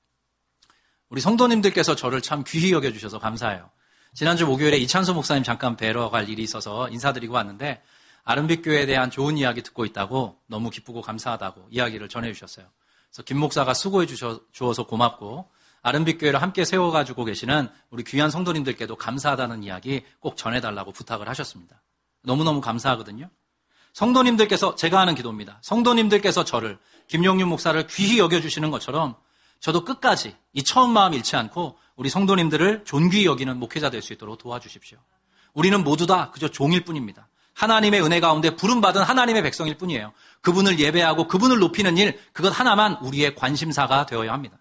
우리 성도님들께서 저를 참 귀히 여겨주셔서 감사해요. 지난주 목요일에 이찬수 목사님 잠깐 뵈러 갈 일이 있어서 인사드리고 왔는데 아름빛교회에 대한 좋은 이야기 듣고 있다고 너무 기쁘고 감사하다고 이야기를 전해주셨어요. 그래서 김 목사가 수고해 주셔서 고맙고 아름빛교회를 함께 세워가지고 계시는 우리 귀한 성도님들께도 감사하다는 이야기 꼭 전해달라고 부탁을 하셨습니다. 너무너무 감사하거든요. 성도님들께서 제가 하는 기도입니다. 성도님들께서 저를 김용윤 목사를 귀히 여겨주시는 것처럼 저도 끝까지 이 처음 마음 잃지 않고 우리 성도님들을 존귀히 여기는 목회자 될 수 있도록 도와주십시오. 우리는 모두 다 그저 종일 뿐입니다. 하나님의 은혜 가운데 부름받은 하나님의 백성일 뿐이에요. 그분을 예배하고 그분을 높이는 일, 그것 하나만 우리의 관심사가 되어야 합니다.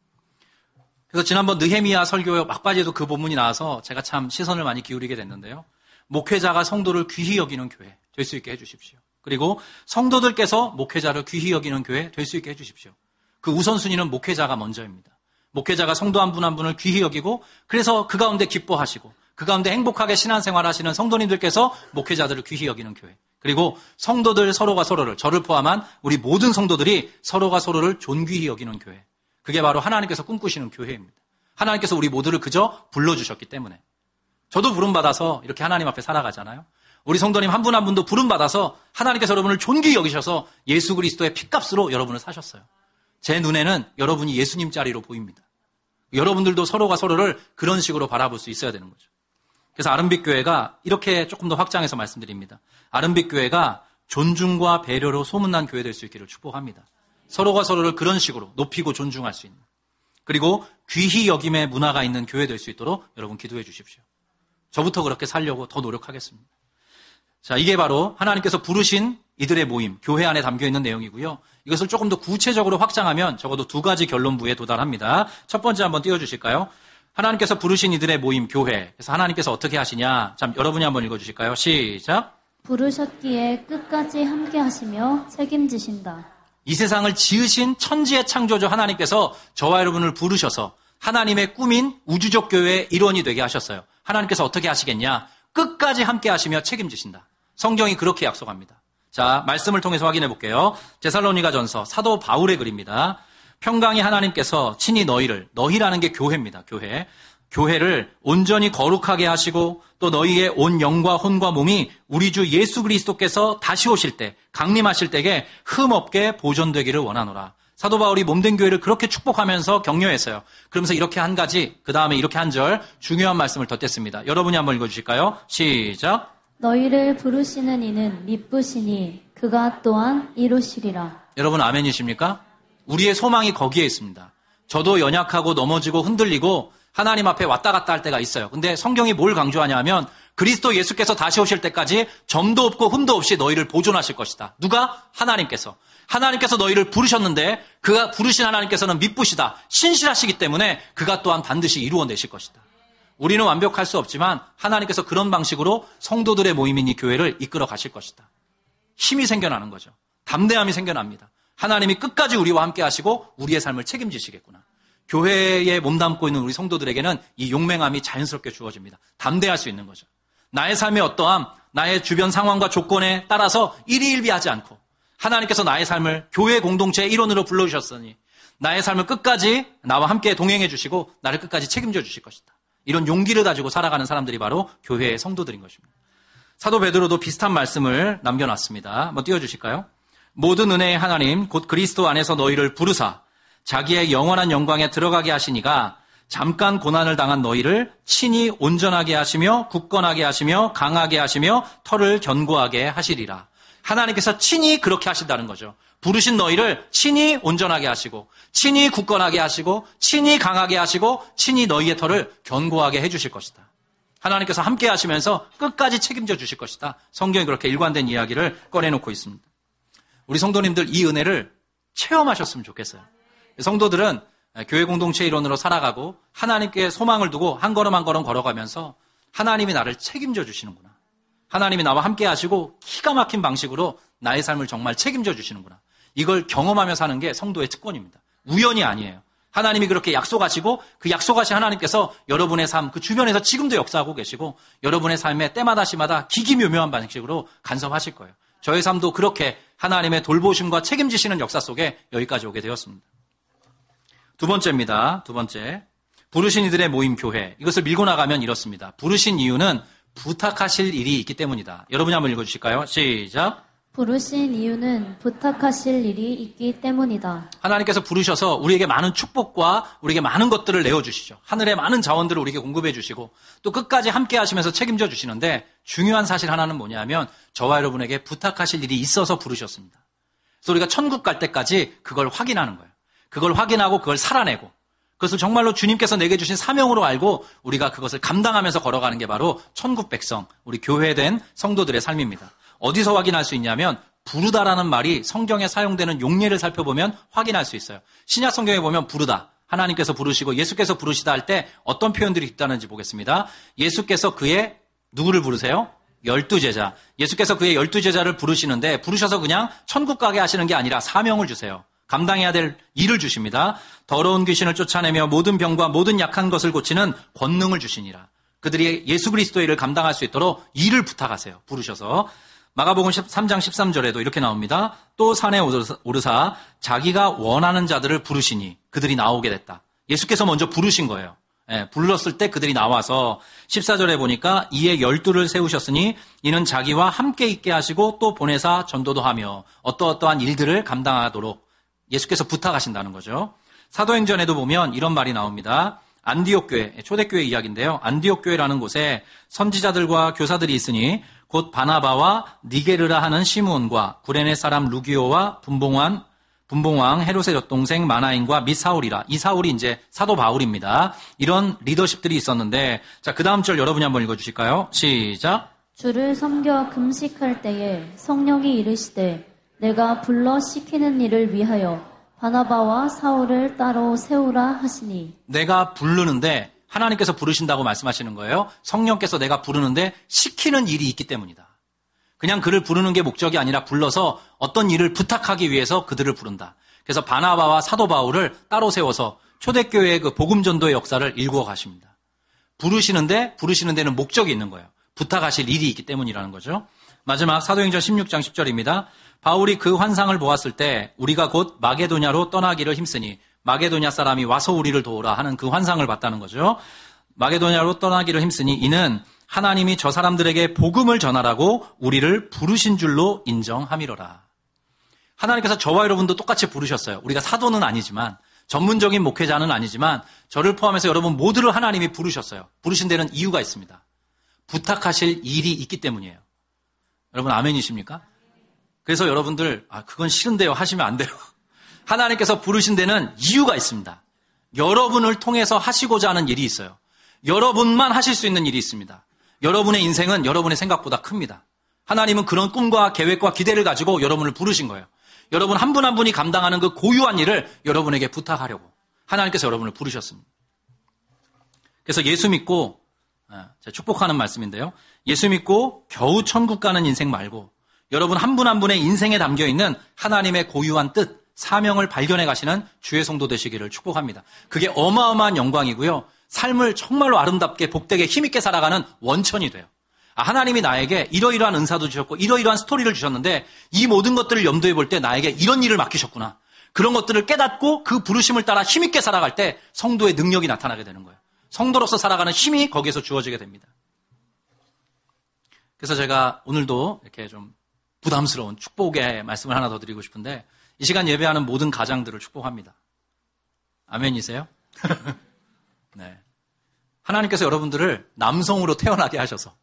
그래서 지난번 느헤미야 설교 막바지에도 그 본문이 나와서 제가 참 시선을 많이 기울이게 됐는데요. 목회자가 성도를 귀히 여기는 교회 될 수 있게 해주십시오. 그리고 성도들께서 목회자를 귀히 여기는 교회 될 수 있게 해주십시오. 그 우선순위는 목회자가 먼저입니다. 목회자가 성도 한 분 한 분을 귀히 여기고 그래서 그 가운데 기뻐하시고 그 가운데 행복하게 신앙생활 하시는 성도님들께서 목회자들을 귀히 여기는 교회. 그리고 성도들 서로가 서로를, 저를 포함한 우리 모든 성도들이 서로가 서로를 존귀히 여기는 교회. 그게 바로 하나님께서 꿈꾸시는 교회입니다. 하나님께서 우리 모두를 그저 불러주셨기 때문에. 저도 부름받아서 이렇게 하나님 앞에 살아가잖아요. 우리 성도님 한 분 한 분도 부름받아서 하나님께서 여러분을 존귀히 여기셔서 예수 그리스도의 핏값으로 여러분을 사셨어요. 제 눈에는 여러분이 예수님 자리로 보입니다. 여러분들도 서로가 서로를 그런 식으로 바라볼 수 있어야 되는 거죠. 그래서 아름빛교회가 이렇게 조금 더 확장해서 말씀드립니다. 아름빛교회가 존중과 배려로 소문난 교회 될 수 있기를 축복합니다. 서로가 서로를 그런 식으로 높이고 존중할 수 있는, 그리고 귀히 여김의 문화가 있는 교회 될 수 있도록 여러분 기도해 주십시오. 저부터 그렇게 살려고 더 노력하겠습니다. 자, 이게 바로 하나님께서 부르신 이들의 모임, 교회 안에 담겨있는 내용이고요. 이것을 조금 더 구체적으로 확장하면 적어도 두 가지 결론부에 도달합니다. 첫 번째 한번 띄워주실까요? 하나님께서 부르신 이들의 모임, 교회. 그래서 하나님께서 어떻게 하시냐? 참, 여러분이 한번 읽어주실까요? 시작. 부르셨기에 끝까지 함께 하시며 책임지신다. 이 세상을 지으신 천지의 창조주 하나님께서 저와 여러분을 부르셔서 하나님의 꿈인 우주적 교회의 일원이 되게 하셨어요. 하나님께서 어떻게 하시겠냐? 끝까지 함께 하시며 책임지신다. 성경이 그렇게 약속합니다. 자, 말씀을 통해서 확인해 볼게요. 데살로니가전서 사도 바울의 글입니다. 평강의 하나님께서 친히 너희를, 너희라는 게 교회입니다. 교회. 교회를 온전히 거룩하게 하시고 또 너희의 온 영과 혼과 몸이 우리 주 예수 그리스도께서 다시 오실 때, 강림하실 때에 흠없게 보존되기를 원하노라. 사도 바울이 몸된 교회를 그렇게 축복하면서 격려했어요. 그러면서 이렇게 한 가지, 그 다음에 이렇게 한 절 중요한 말씀을 덧댔습니다. 여러분이 한번 읽어주실까요? 시작. 너희를 부르시는 이는 미쁘시니 그가 또한 이루시리라. 여러분 아멘이십니까? 우리의 소망이 거기에 있습니다. 저도 연약하고 넘어지고 흔들리고 하나님 앞에 왔다 갔다 할 때가 있어요. 근데 성경이 뭘 강조하냐 하면 그리스도 예수께서 다시 오실 때까지 점도 없고 흠도 없이 너희를 보존하실 것이다. 누가? 하나님께서. 하나님께서 너희를 부르셨는데 그가 부르신 하나님께서는 미쁘시다. 신실하시기 때문에 그가 또한 반드시 이루어내실 것이다. 우리는 완벽할 수 없지만 하나님께서 그런 방식으로 성도들의 모임인 이 교회를 이끌어 가실 것이다. 힘이 생겨나는 거죠. 담대함이 생겨납니다. 하나님이 끝까지 우리와 함께 하시고 우리의 삶을 책임지시겠구나. 교회에 몸담고 있는 우리 성도들에게는 이 용맹함이 자연스럽게 주어집니다. 담대할 수 있는 거죠. 나의 삶의 어떠함, 나의 주변 상황과 조건에 따라서 일희일비하지 않고 하나님께서 나의 삶을 교회 공동체의 일원으로 불러주셨으니 나의 삶을 끝까지 나와 함께 동행해 주시고 나를 끝까지 책임져 주실 것이다. 이런 용기를 가지고 살아가는 사람들이 바로 교회의 성도들인 것입니다. 사도 베드로도 비슷한 말씀을 남겨놨습니다. 한번 띄워주실까요? 모든 은혜의 하나님 곧 그리스도 안에서 너희를 부르사 자기의 영원한 영광에 들어가게 하시니가 잠깐 고난을 당한 너희를 친히 온전하게 하시며 굳건하게 하시며 강하게 하시며 털을 견고하게 하시리라. 하나님께서 친히 그렇게 하신다는 거죠. 부르신 너희를 친히 온전하게 하시고 친히 굳건하게 하시고 친히 강하게 하시고 친히 너희의 털을 견고하게 해주실 것이다. 하나님께서 함께 하시면서 끝까지 책임져 주실 것이다. 성경이 그렇게 일관된 이야기를 꺼내놓고 있습니다. 우리 성도님들 이 은혜를 체험하셨으면 좋겠어요. 성도들은 교회 공동체 일원으로 살아가고 하나님께 소망을 두고 한 걸음 한 걸음 걸어가면서 하나님이 나를 책임져 주시는구나. 하나님이 나와 함께 하시고 기가 막힌 방식으로 나의 삶을 정말 책임져 주시는구나. 이걸 경험하며 사는 게 성도의 특권입니다. 우연이 아니에요. 하나님이 그렇게 약속하시고 그 약속하신 하나님께서 여러분의 삶, 그 주변에서 지금도 역사하고 계시고 여러분의 삶에 때마다 시마다 기기묘묘한 방식으로 간섭하실 거예요. 저의 삶도 그렇게 하나님의 돌보심과 책임지시는 역사 속에 여기까지 오게 되었습니다. 두 번째입니다. 두 번째. 부르신 이들의 모임 교회. 이것을 밀고 나가면 이렇습니다. 부르신 이유는 부탁하실 일이 있기 때문이다. 여러분이 한번 읽어주실까요? 시작. 부르신 이유는 부탁하실 일이 있기 때문이다. 하나님께서 부르셔서 우리에게 많은 축복과 우리에게 많은 것들을 내어주시죠. 하늘의 많은 자원들을 우리에게 공급해 주시고 또 끝까지 함께 하시면서 책임져 주시는데 중요한 사실 하나는 뭐냐면 저와 여러분에게 부탁하실 일이 있어서 부르셨습니다. 그래서 우리가 천국 갈 때까지 그걸 확인하는 거예요. 그걸 확인하고 그걸 살아내고 그것을 정말로 주님께서 내게 주신 사명으로 알고 우리가 그것을 감당하면서 걸어가는 게 바로 천국 백성, 우리 교회된 성도들의 삶입니다. 어디서 확인할 수 있냐면 부르다라는 말이 성경에 사용되는 용례를 살펴보면 확인할 수 있어요. 신약 성경에 보면 부르다, 하나님께서 부르시고 예수께서 부르시다 할 때 어떤 표현들이 있다는지 보겠습니다. 예수께서 그의 누구를 부르세요? 열두 제자. 예수께서 그의 열두 제자를 부르시는데 부르셔서 그냥 천국 가게 하시는 게 아니라 사명을 주세요. 감당해야 될 일을 주십니다. 더러운 귀신을 쫓아내며 모든 병과 모든 약한 것을 고치는 권능을 주시니라. 그들이 예수 그리스도의 일을 감당할 수 있도록 일을 부탁하세요. 부르셔서. 마가복음 삼 장 십삼 절에도 이렇게 나옵니다. 또 산에 오르사 자기가 원하는 자들을 부르시니 그들이 나오게 됐다. 예수께서 먼저 부르신 거예요. 예, 불렀을 때 그들이 나와서 십사 절에 보니까 이에 열두를 세우셨으니 이는 자기와 함께 있게 하시고 또 보내사 전도도 하며 어떠어떠한 일들을 감당하도록 예수께서 부탁하신다는 거죠. 사도행전에도 보면 이런 말이 나옵니다. 안디옥 교회, 초대교회 이야기인데요. 안디옥 교회라는 곳에 선지자들과 교사들이 있으니 곧 바나바와 니게르라 하는 시므온과 구레네 사람 루기오와 분봉왕, 분봉왕 헤롯의 젖동생 마나인과 및 사울이라. 이 사울이 이제 사도 바울입니다. 이런 리더십들이 있었는데 자, 그 다음 절 여러분이 한번 읽어주실까요? 시작. 주를 섬겨 금식할 때에 성령이 이르시되 내가 불러 시키는 일을 위하여 바나바와 사울을 따로 세우라 하시니. 내가 부르는데 하나님께서 부르신다고 말씀하시는 거예요. 성령께서 내가 부르는데 시키는 일이 있기 때문이다. 그냥 그를 부르는 게 목적이 아니라 불러서 어떤 일을 부탁하기 위해서 그들을 부른다. 그래서 바나바와 사도 바울을 따로 세워서 초대교회의 그 복음전도의 역사를 일구어 가십니다. 부르시는데 부르시는 데는 목적이 있는 거예요. 부탁하실 일이 있기 때문이라는 거죠. 마지막 사도행전 십육 장 십 절입니다. 바울이 그 환상을 보았을 때 우리가 곧 마게도냐로 떠나기를 힘쓰니 마게도냐 사람이 와서 우리를 도우라 하는 그 환상을 봤다는 거죠. 마게도냐로 떠나기를 힘쓰니 이는 하나님이 저 사람들에게 복음을 전하라고 우리를 부르신 줄로 인정함이로라. 하나님께서 저와 여러분도 똑같이 부르셨어요. 우리가 사도는 아니지만 전문적인 목회자는 아니지만 저를 포함해서 여러분 모두를 하나님이 부르셨어요. 부르신 데는 이유가 있습니다. 부탁하실 일이 있기 때문이에요. 여러분 아멘이십니까? 그래서 여러분들 아 그건 싫은데요 하시면 안 돼요. 하나님께서 부르신 데는 이유가 있습니다. 여러분을 통해서 하시고자 하는 일이 있어요. 여러분만 하실 수 있는 일이 있습니다. 여러분의 인생은 여러분의 생각보다 큽니다. 하나님은 그런 꿈과 계획과 기대를 가지고 여러분을 부르신 거예요. 여러분 한 분 한 분이 감당하는 그 고유한 일을 여러분에게 부탁하려고 하나님께서 여러분을 부르셨습니다. 그래서 예수 믿고 제가 축복하는 말씀인데요. 예수 믿고 겨우 천국 가는 인생 말고 여러분 한 분 한 분의 인생에 담겨있는 하나님의 고유한 뜻, 사명을 발견해 가시는 주의 성도 되시기를 축복합니다. 그게 어마어마한 영광이고요. 삶을 정말로 아름답게 복되게 힘있게 살아가는 원천이 돼요. 아, 하나님이 나에게 이러이러한 은사도 주셨고 이러이러한 스토리를 주셨는데 이 모든 것들을 염두에 볼 때 나에게 이런 일을 맡기셨구나. 그런 것들을 깨닫고 그 부르심을 따라 힘있게 살아갈 때 성도의 능력이 나타나게 되는 거예요. 성도로서 살아가는 힘이 거기에서 주어지게 됩니다. 그래서 제가 오늘도 이렇게 좀 부담스러운 축복의 말씀을 하나 더 드리고 싶은데 이 시간 예배하는 모든 가장들을 축복합니다. 아멘이세요? 네. 하나님께서 여러분들을 남성으로 태어나게 하셔서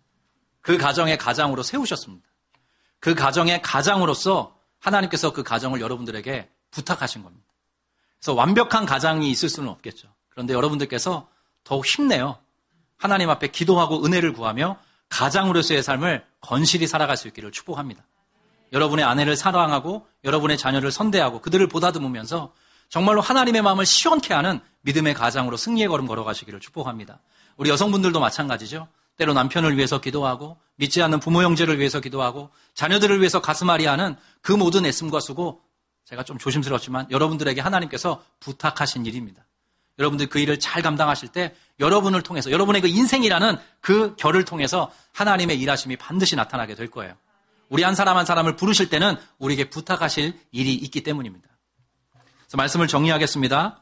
그 가정의 가장으로 세우셨습니다. 그 가정의 가장으로서 하나님께서 그 가정을 여러분들에게 부탁하신 겁니다. 그래서 완벽한 가장이 있을 수는 없겠죠. 그런데 여러분들께서 더욱 힘내요. 하나님 앞에 기도하고 은혜를 구하며 가장으로서의 삶을 건실히 살아갈 수 있기를 축복합니다. 여러분의 아내를 사랑하고 여러분의 자녀를 선대하고 그들을 보다듬으면서 정말로 하나님의 마음을 시원케 하는 믿음의 가장으로 승리의 걸음 걸어가시기를 축복합니다. 우리 여성분들도 마찬가지죠. 때로 남편을 위해서 기도하고 믿지 않는 부모 형제를 위해서 기도하고 자녀들을 위해서 가슴앓이하는 그 모든 애씀과 수고 제가 좀 조심스럽지만 여러분들에게 하나님께서 부탁하신 일입니다. 여러분들 그 일을 잘 감당하실 때 여러분을 통해서 여러분의 그 인생이라는 그 결을 통해서 하나님의 일하심이 반드시 나타나게 될 거예요. 우리 한 사람 한 사람을 부르실 때는 우리에게 부탁하실 일이 있기 때문입니다. 그래서 말씀을 정리하겠습니다.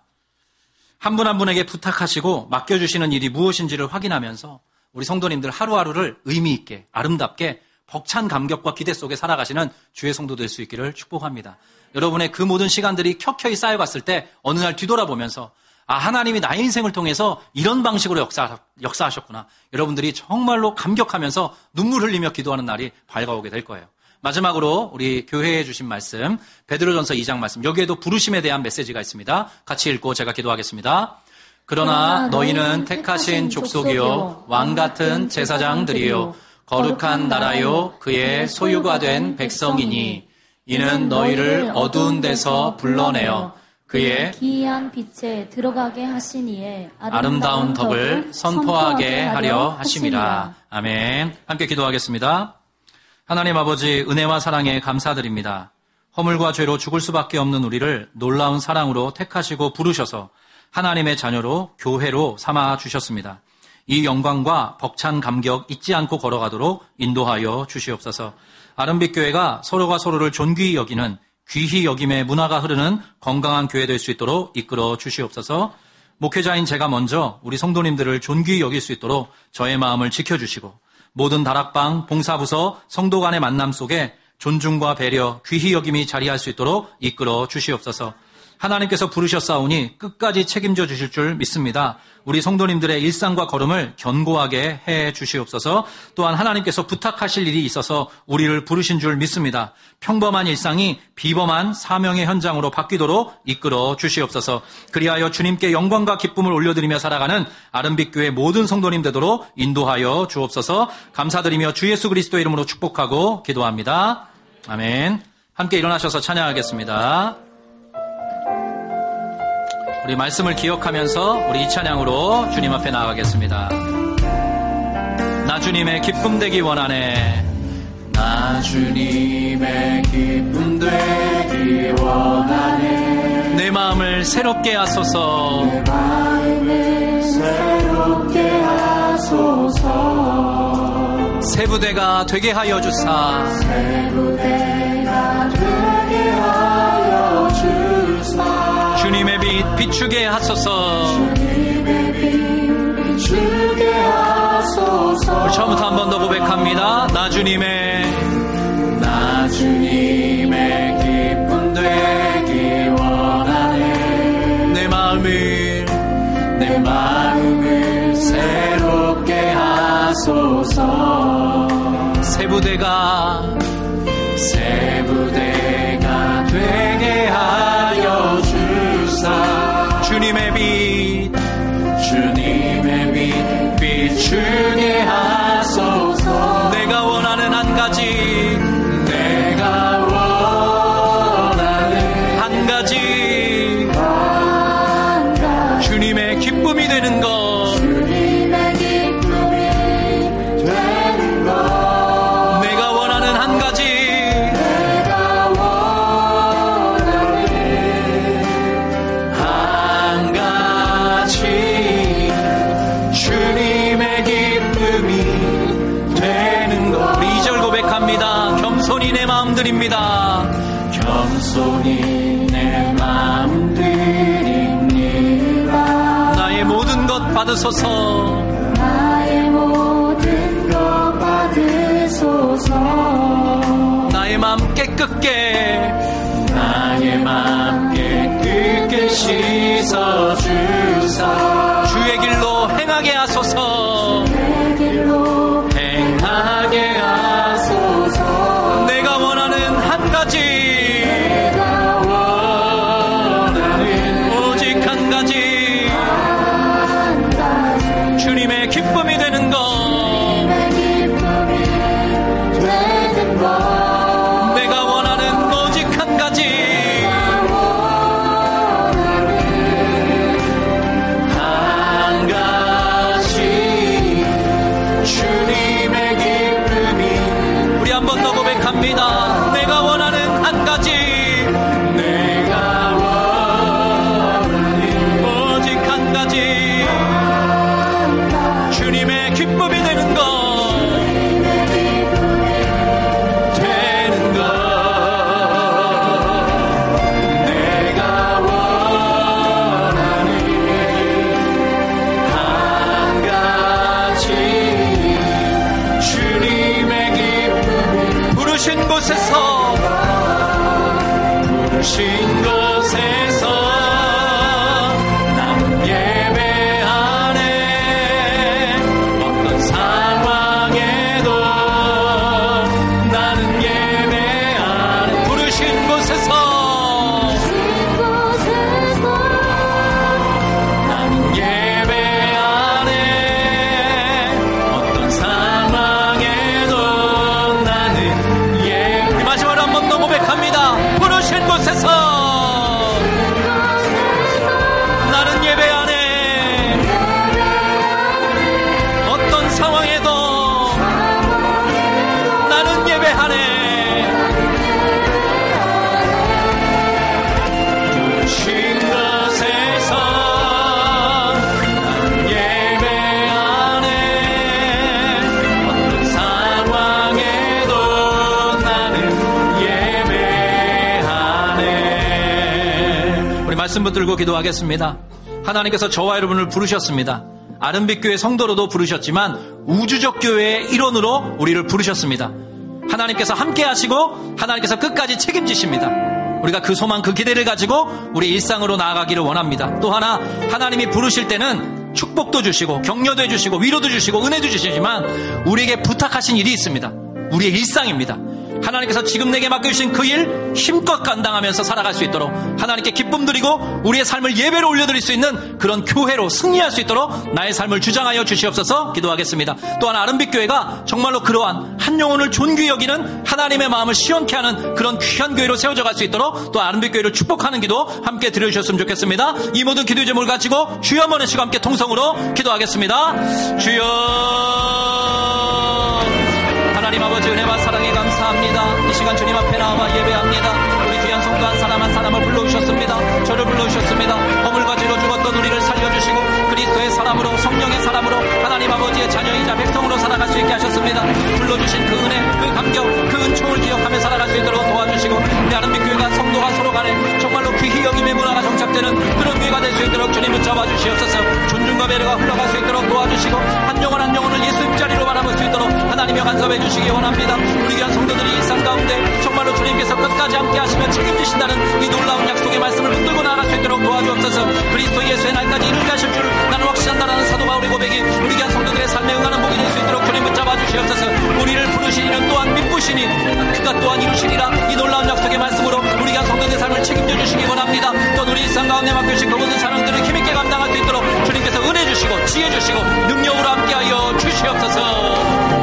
한 분 한 분에게 부탁하시고 맡겨주시는 일이 무엇인지를 확인하면서 우리 성도님들 하루하루를 의미 있게 아름답게 벅찬 감격과 기대 속에 살아가시는 주의 성도 될 수 있기를 축복합니다. 여러분의 그 모든 시간들이 켜켜이 쌓여갔을 때 어느 날 뒤돌아보면서 아 하나님이 나의 인생을 통해서 이런 방식으로 역사, 역사하셨구나. 여러분들이 정말로 감격하면서 눈물 흘리며 기도하는 날이 밝아오게 될 거예요. 마지막으로 우리 교회에 주신 말씀 베드로전서 이 장 말씀 여기에도 부르심에 대한 메시지가 있습니다. 같이 읽고 제가 기도하겠습니다. 그러나 너희는 택하신 족속이요 왕같은 제사장들이요 거룩한 나라요 그의 소유가 된 백성이니 이는 너희를 어두운 데서 불러내어 그의 기이한 빛에 들어가게 하시니에 아름다운 덕을 선포하게 하려 하심이라. 아멘. 함께 기도하겠습니다. 하나님 아버지 은혜와 사랑에 감사드립니다. 허물과 죄로 죽을 수밖에 없는 우리를 놀라운 사랑으로 택하시고 부르셔서 하나님의 자녀로 교회로 삼아 주셨습니다. 이 영광과 벅찬 감격 잊지 않고 걸어가도록 인도하여 주시옵소서. 아름빛 교회가 서로가 서로를 존귀히 여기는 귀히 여김의 문화가 흐르는 건강한 교회 될 수 있도록 이끌어 주시옵소서. 목회자인 제가 먼저 우리 성도님들을 존귀히 여길 수 있도록 저의 마음을 지켜주시고 모든 다락방, 봉사부서, 성도 간의 만남 속에 존중과 배려, 귀히 여김이 자리할 수 있도록 이끌어 주시옵소서. 하나님께서 부르셨사오니 끝까지 책임져 주실 줄 믿습니다. 우리 성도님들의 일상과 걸음을 견고하게 해 주시옵소서. 또한 하나님께서 부탁하실 일이 있어서 우리를 부르신 줄 믿습니다. 평범한 일상이 비범한 사명의 현장으로 바뀌도록 이끌어 주시옵소서. 그리하여 주님께 영광과 기쁨을 올려드리며 살아가는 아름빛 교회 모든 성도님 되도록 인도하여 주옵소서. 감사드리며 주 예수 그리스도의 이름으로 축복하고 기도합니다. 아멘. 함께 일어나셔서 찬양하겠습니다. 우리 말씀을 기억하면서 우리 이 찬양으로 주님 앞에 나아가겠습니다. 나 주님의 기쁨 되기 원하네. 나 나 주님의 기쁨 되기 원하네. 내 마음을 새롭게 하소서. 내 마음을 새롭게 하소서. 새 부대가 되게 하여 주사. 새 부대가 되게 하여 주사. 주님의 빛 비추게 하소서. 주님의 빛 비추게 하소서. 우리 처음부터 한 번 더 고백합니다. 나 주님의 나 주님의 기쁨 되기 원하네. 내 마음을 내 마음을 새롭게 하소서. 새 부대가 새 부대가 되게 하여 주사. 주님의 빛 주님의 빛 비추게 하소서. 내가 원하는 한 가지 내가 원하는 한 가지, 한 가지. 주님의 기쁨이 되는 것. 주님의 기쁨이 되는 것. 내가 원하는 한 가지 내가 원하는 한 가지, 주님의 기쁨이 되는 것. 우리 이 절 고백합니다. 겸손히 내 마음 드립니다. 겸손히 내 마음 드립니다. 나의 모든 것 받으소서. 나의 모든 것 받으소서. 나의 마음 깨끗게 나의 마음 깨끗게 씻어주사. 주의 길로 행하게 하소서. 내 길로 행하게 하소서. 내가 원하는 한 가지 내가 원하는 오직 한 가지, 한 가지. 주님의 기쁨이 되는 것. 주님의 기쁨이 되는 것. 내가 원하는 오직 한 가지 한 가지, 주님의 기쁨이. 우리 한 번 더 고백합니다. 내가 원하는 한 가지 내가 원하는 오직 한 가지, 주님의 기쁨이 되는 것. 되는 것. 내가 원하는 한 가지, 주님의 기쁨이. 부르신 곳에서 부르신 곳에서 난 예배하네. 어떤 상황에도 나는 예배하네. 부르신 곳에서 이곳에서 나는 예배하네. 어떤 상황에도 나는 예. 우리 마지막으로 한 번 더 고백합니다. 부르신 곳에서 나는 예배하네. 어떤 상황에도 나는 예배하네. 부르신 곳에서 나는 예배하네. 어떤 상황에도 나는 예배하네. 우리 말씀 붙들고 기도하겠습니다. 하나님께서 저와 여러분을 부르셨습니다. 아름빛 교회 성도로도 부르셨지만 우주적 교회의 일원으로 우리를 부르셨습니다. 하나님께서 함께 하시고 하나님께서 끝까지 책임지십니다. 우리가 그 소망, 그 기대를 가지고 우리 일상으로 나아가기를 원합니다. 또 하나, 하나님이 부르실 때는 축복도 주시고 격려도 해주시고 위로도 주시고 은혜도 주시지만 우리에게 부탁하신 일이 있습니다. 우리의 일상입니다. 하나님께서 지금 내게 맡겨주신 그 일 힘껏 감당하면서 살아갈 수 있도록, 하나님께 기쁨 드리고 우리의 삶을 예배로 올려드릴 수 있는 그런 교회로 승리할 수 있도록 나의 삶을 주장하여 주시옵소서. 기도하겠습니다. 또한 아름빛 교회가 정말로 그러한 한 영혼을 존귀히 여기는 하나님의 마음을 시원케 하는 그런 귀한 교회로 세워져 갈 수 있도록 또 아름빛 교회를 축복하는 기도 함께 드려주셨으면 좋겠습니다. 이 모든 기도 제목을 가지고 주여 한번 해주시고 함께 통성으로 기도하겠습니다. 주여. 하나님 아버지 은혜와 사랑에 감사 감사합니다. 이 시간 주님 앞에 나와 예배합니다. 우리 귀한 성도 한 사람 한 사람을 불러주셨습니다. 저를 불러주셨습니다. 허물과 죄로 죽었던 우리를 살려주시고 그리스도의 사람으로 성령의 사람으로 하나님 아버지의 자녀이자 백성으로 살아갈 수 있게 하셨습니다. 불러주신 그 은혜, 그 감격, 그 은총을 기억하며 살아갈 수 있도록 도와주시고 우리 아름빛교회가 성도가 서로 간에 정말로 귀히 여김의 문화가 정착되는 그런 교회가 될 수 있도록 주님 붙잡아 주시옵소서. 존중과 배려가 흘러갈 수 있도록 도와주시고 한 영혼 한 영혼을 예수 입자리로 바라볼 수 있도록 하나님의 간섭해 주시기 원합니다. 우리 귀한 성도들이 일상 가운데 정말로 주님께서 끝까지 함께 하시며 책임지신다는 이 놀라운 약속의 말씀을 붙들고 나아갈 수 있도록 도와주옵소서. 그리스도 예수의 날까지 이루게 하실 줄 나는 확신한다라는 사도 바울의 고백이 우리 귀한 성도들의 삶에 응하는 복이 될 수 있도록 주님 붙잡아 주시옵소서. 우리를 부르신 이는 또한 믿으시니 그가 또한 이루시리라. 이 놀라운 약속의 말씀으로 우리 귀한 성도들의 삶을 책임져 주시기 원합니다. 또 우리 일상 가운데 맡겨주신 그 모든 사랑들을 힘있게 감당할 수 있도록 주님께서 은혜 주시고 지혜 주시고 능력으로 함께하여 주시옵소서.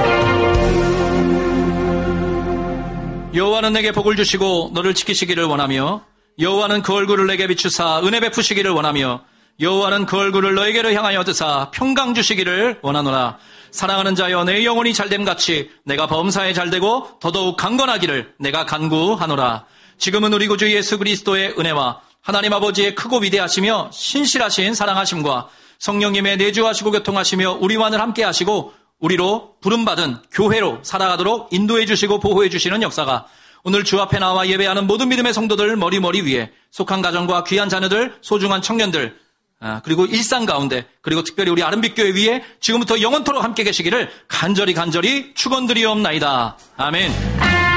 여호와는 내게 복을 주시고 너를 지키시기를 원하며 여호와는 그 얼굴을 내게 비추사 은혜 베푸시기를 원하며 여호와는 그 얼굴을 너에게로 향하여 드사 평강 주시기를 원하노라. 사랑하는 자여 내 영혼이 잘됨같이 내가 범사에 잘되고 더더욱 강건하기를 내가 간구하노라. 지금은 우리 구주 예수 그리스도의 은혜와 하나님 아버지의 크고 위대하시며 신실하신 사랑하심과 성령님의 내주하시고 교통하시며 우리와는 함께 하시고 우리로 부름받은 교회로 살아가도록 인도해 주시고 보호해 주시는 역사가 오늘 주 앞에 나와 예배하는 모든 믿음의 성도들 머리머리 위에 속한 가정과 귀한 자녀들, 소중한 청년들, 그리고 일상 가운데, 그리고 특별히 우리 아름빛교회 위에 지금부터 영원토록 함께 계시기를 간절히 간절히 축원드리옵나이다. 아멘.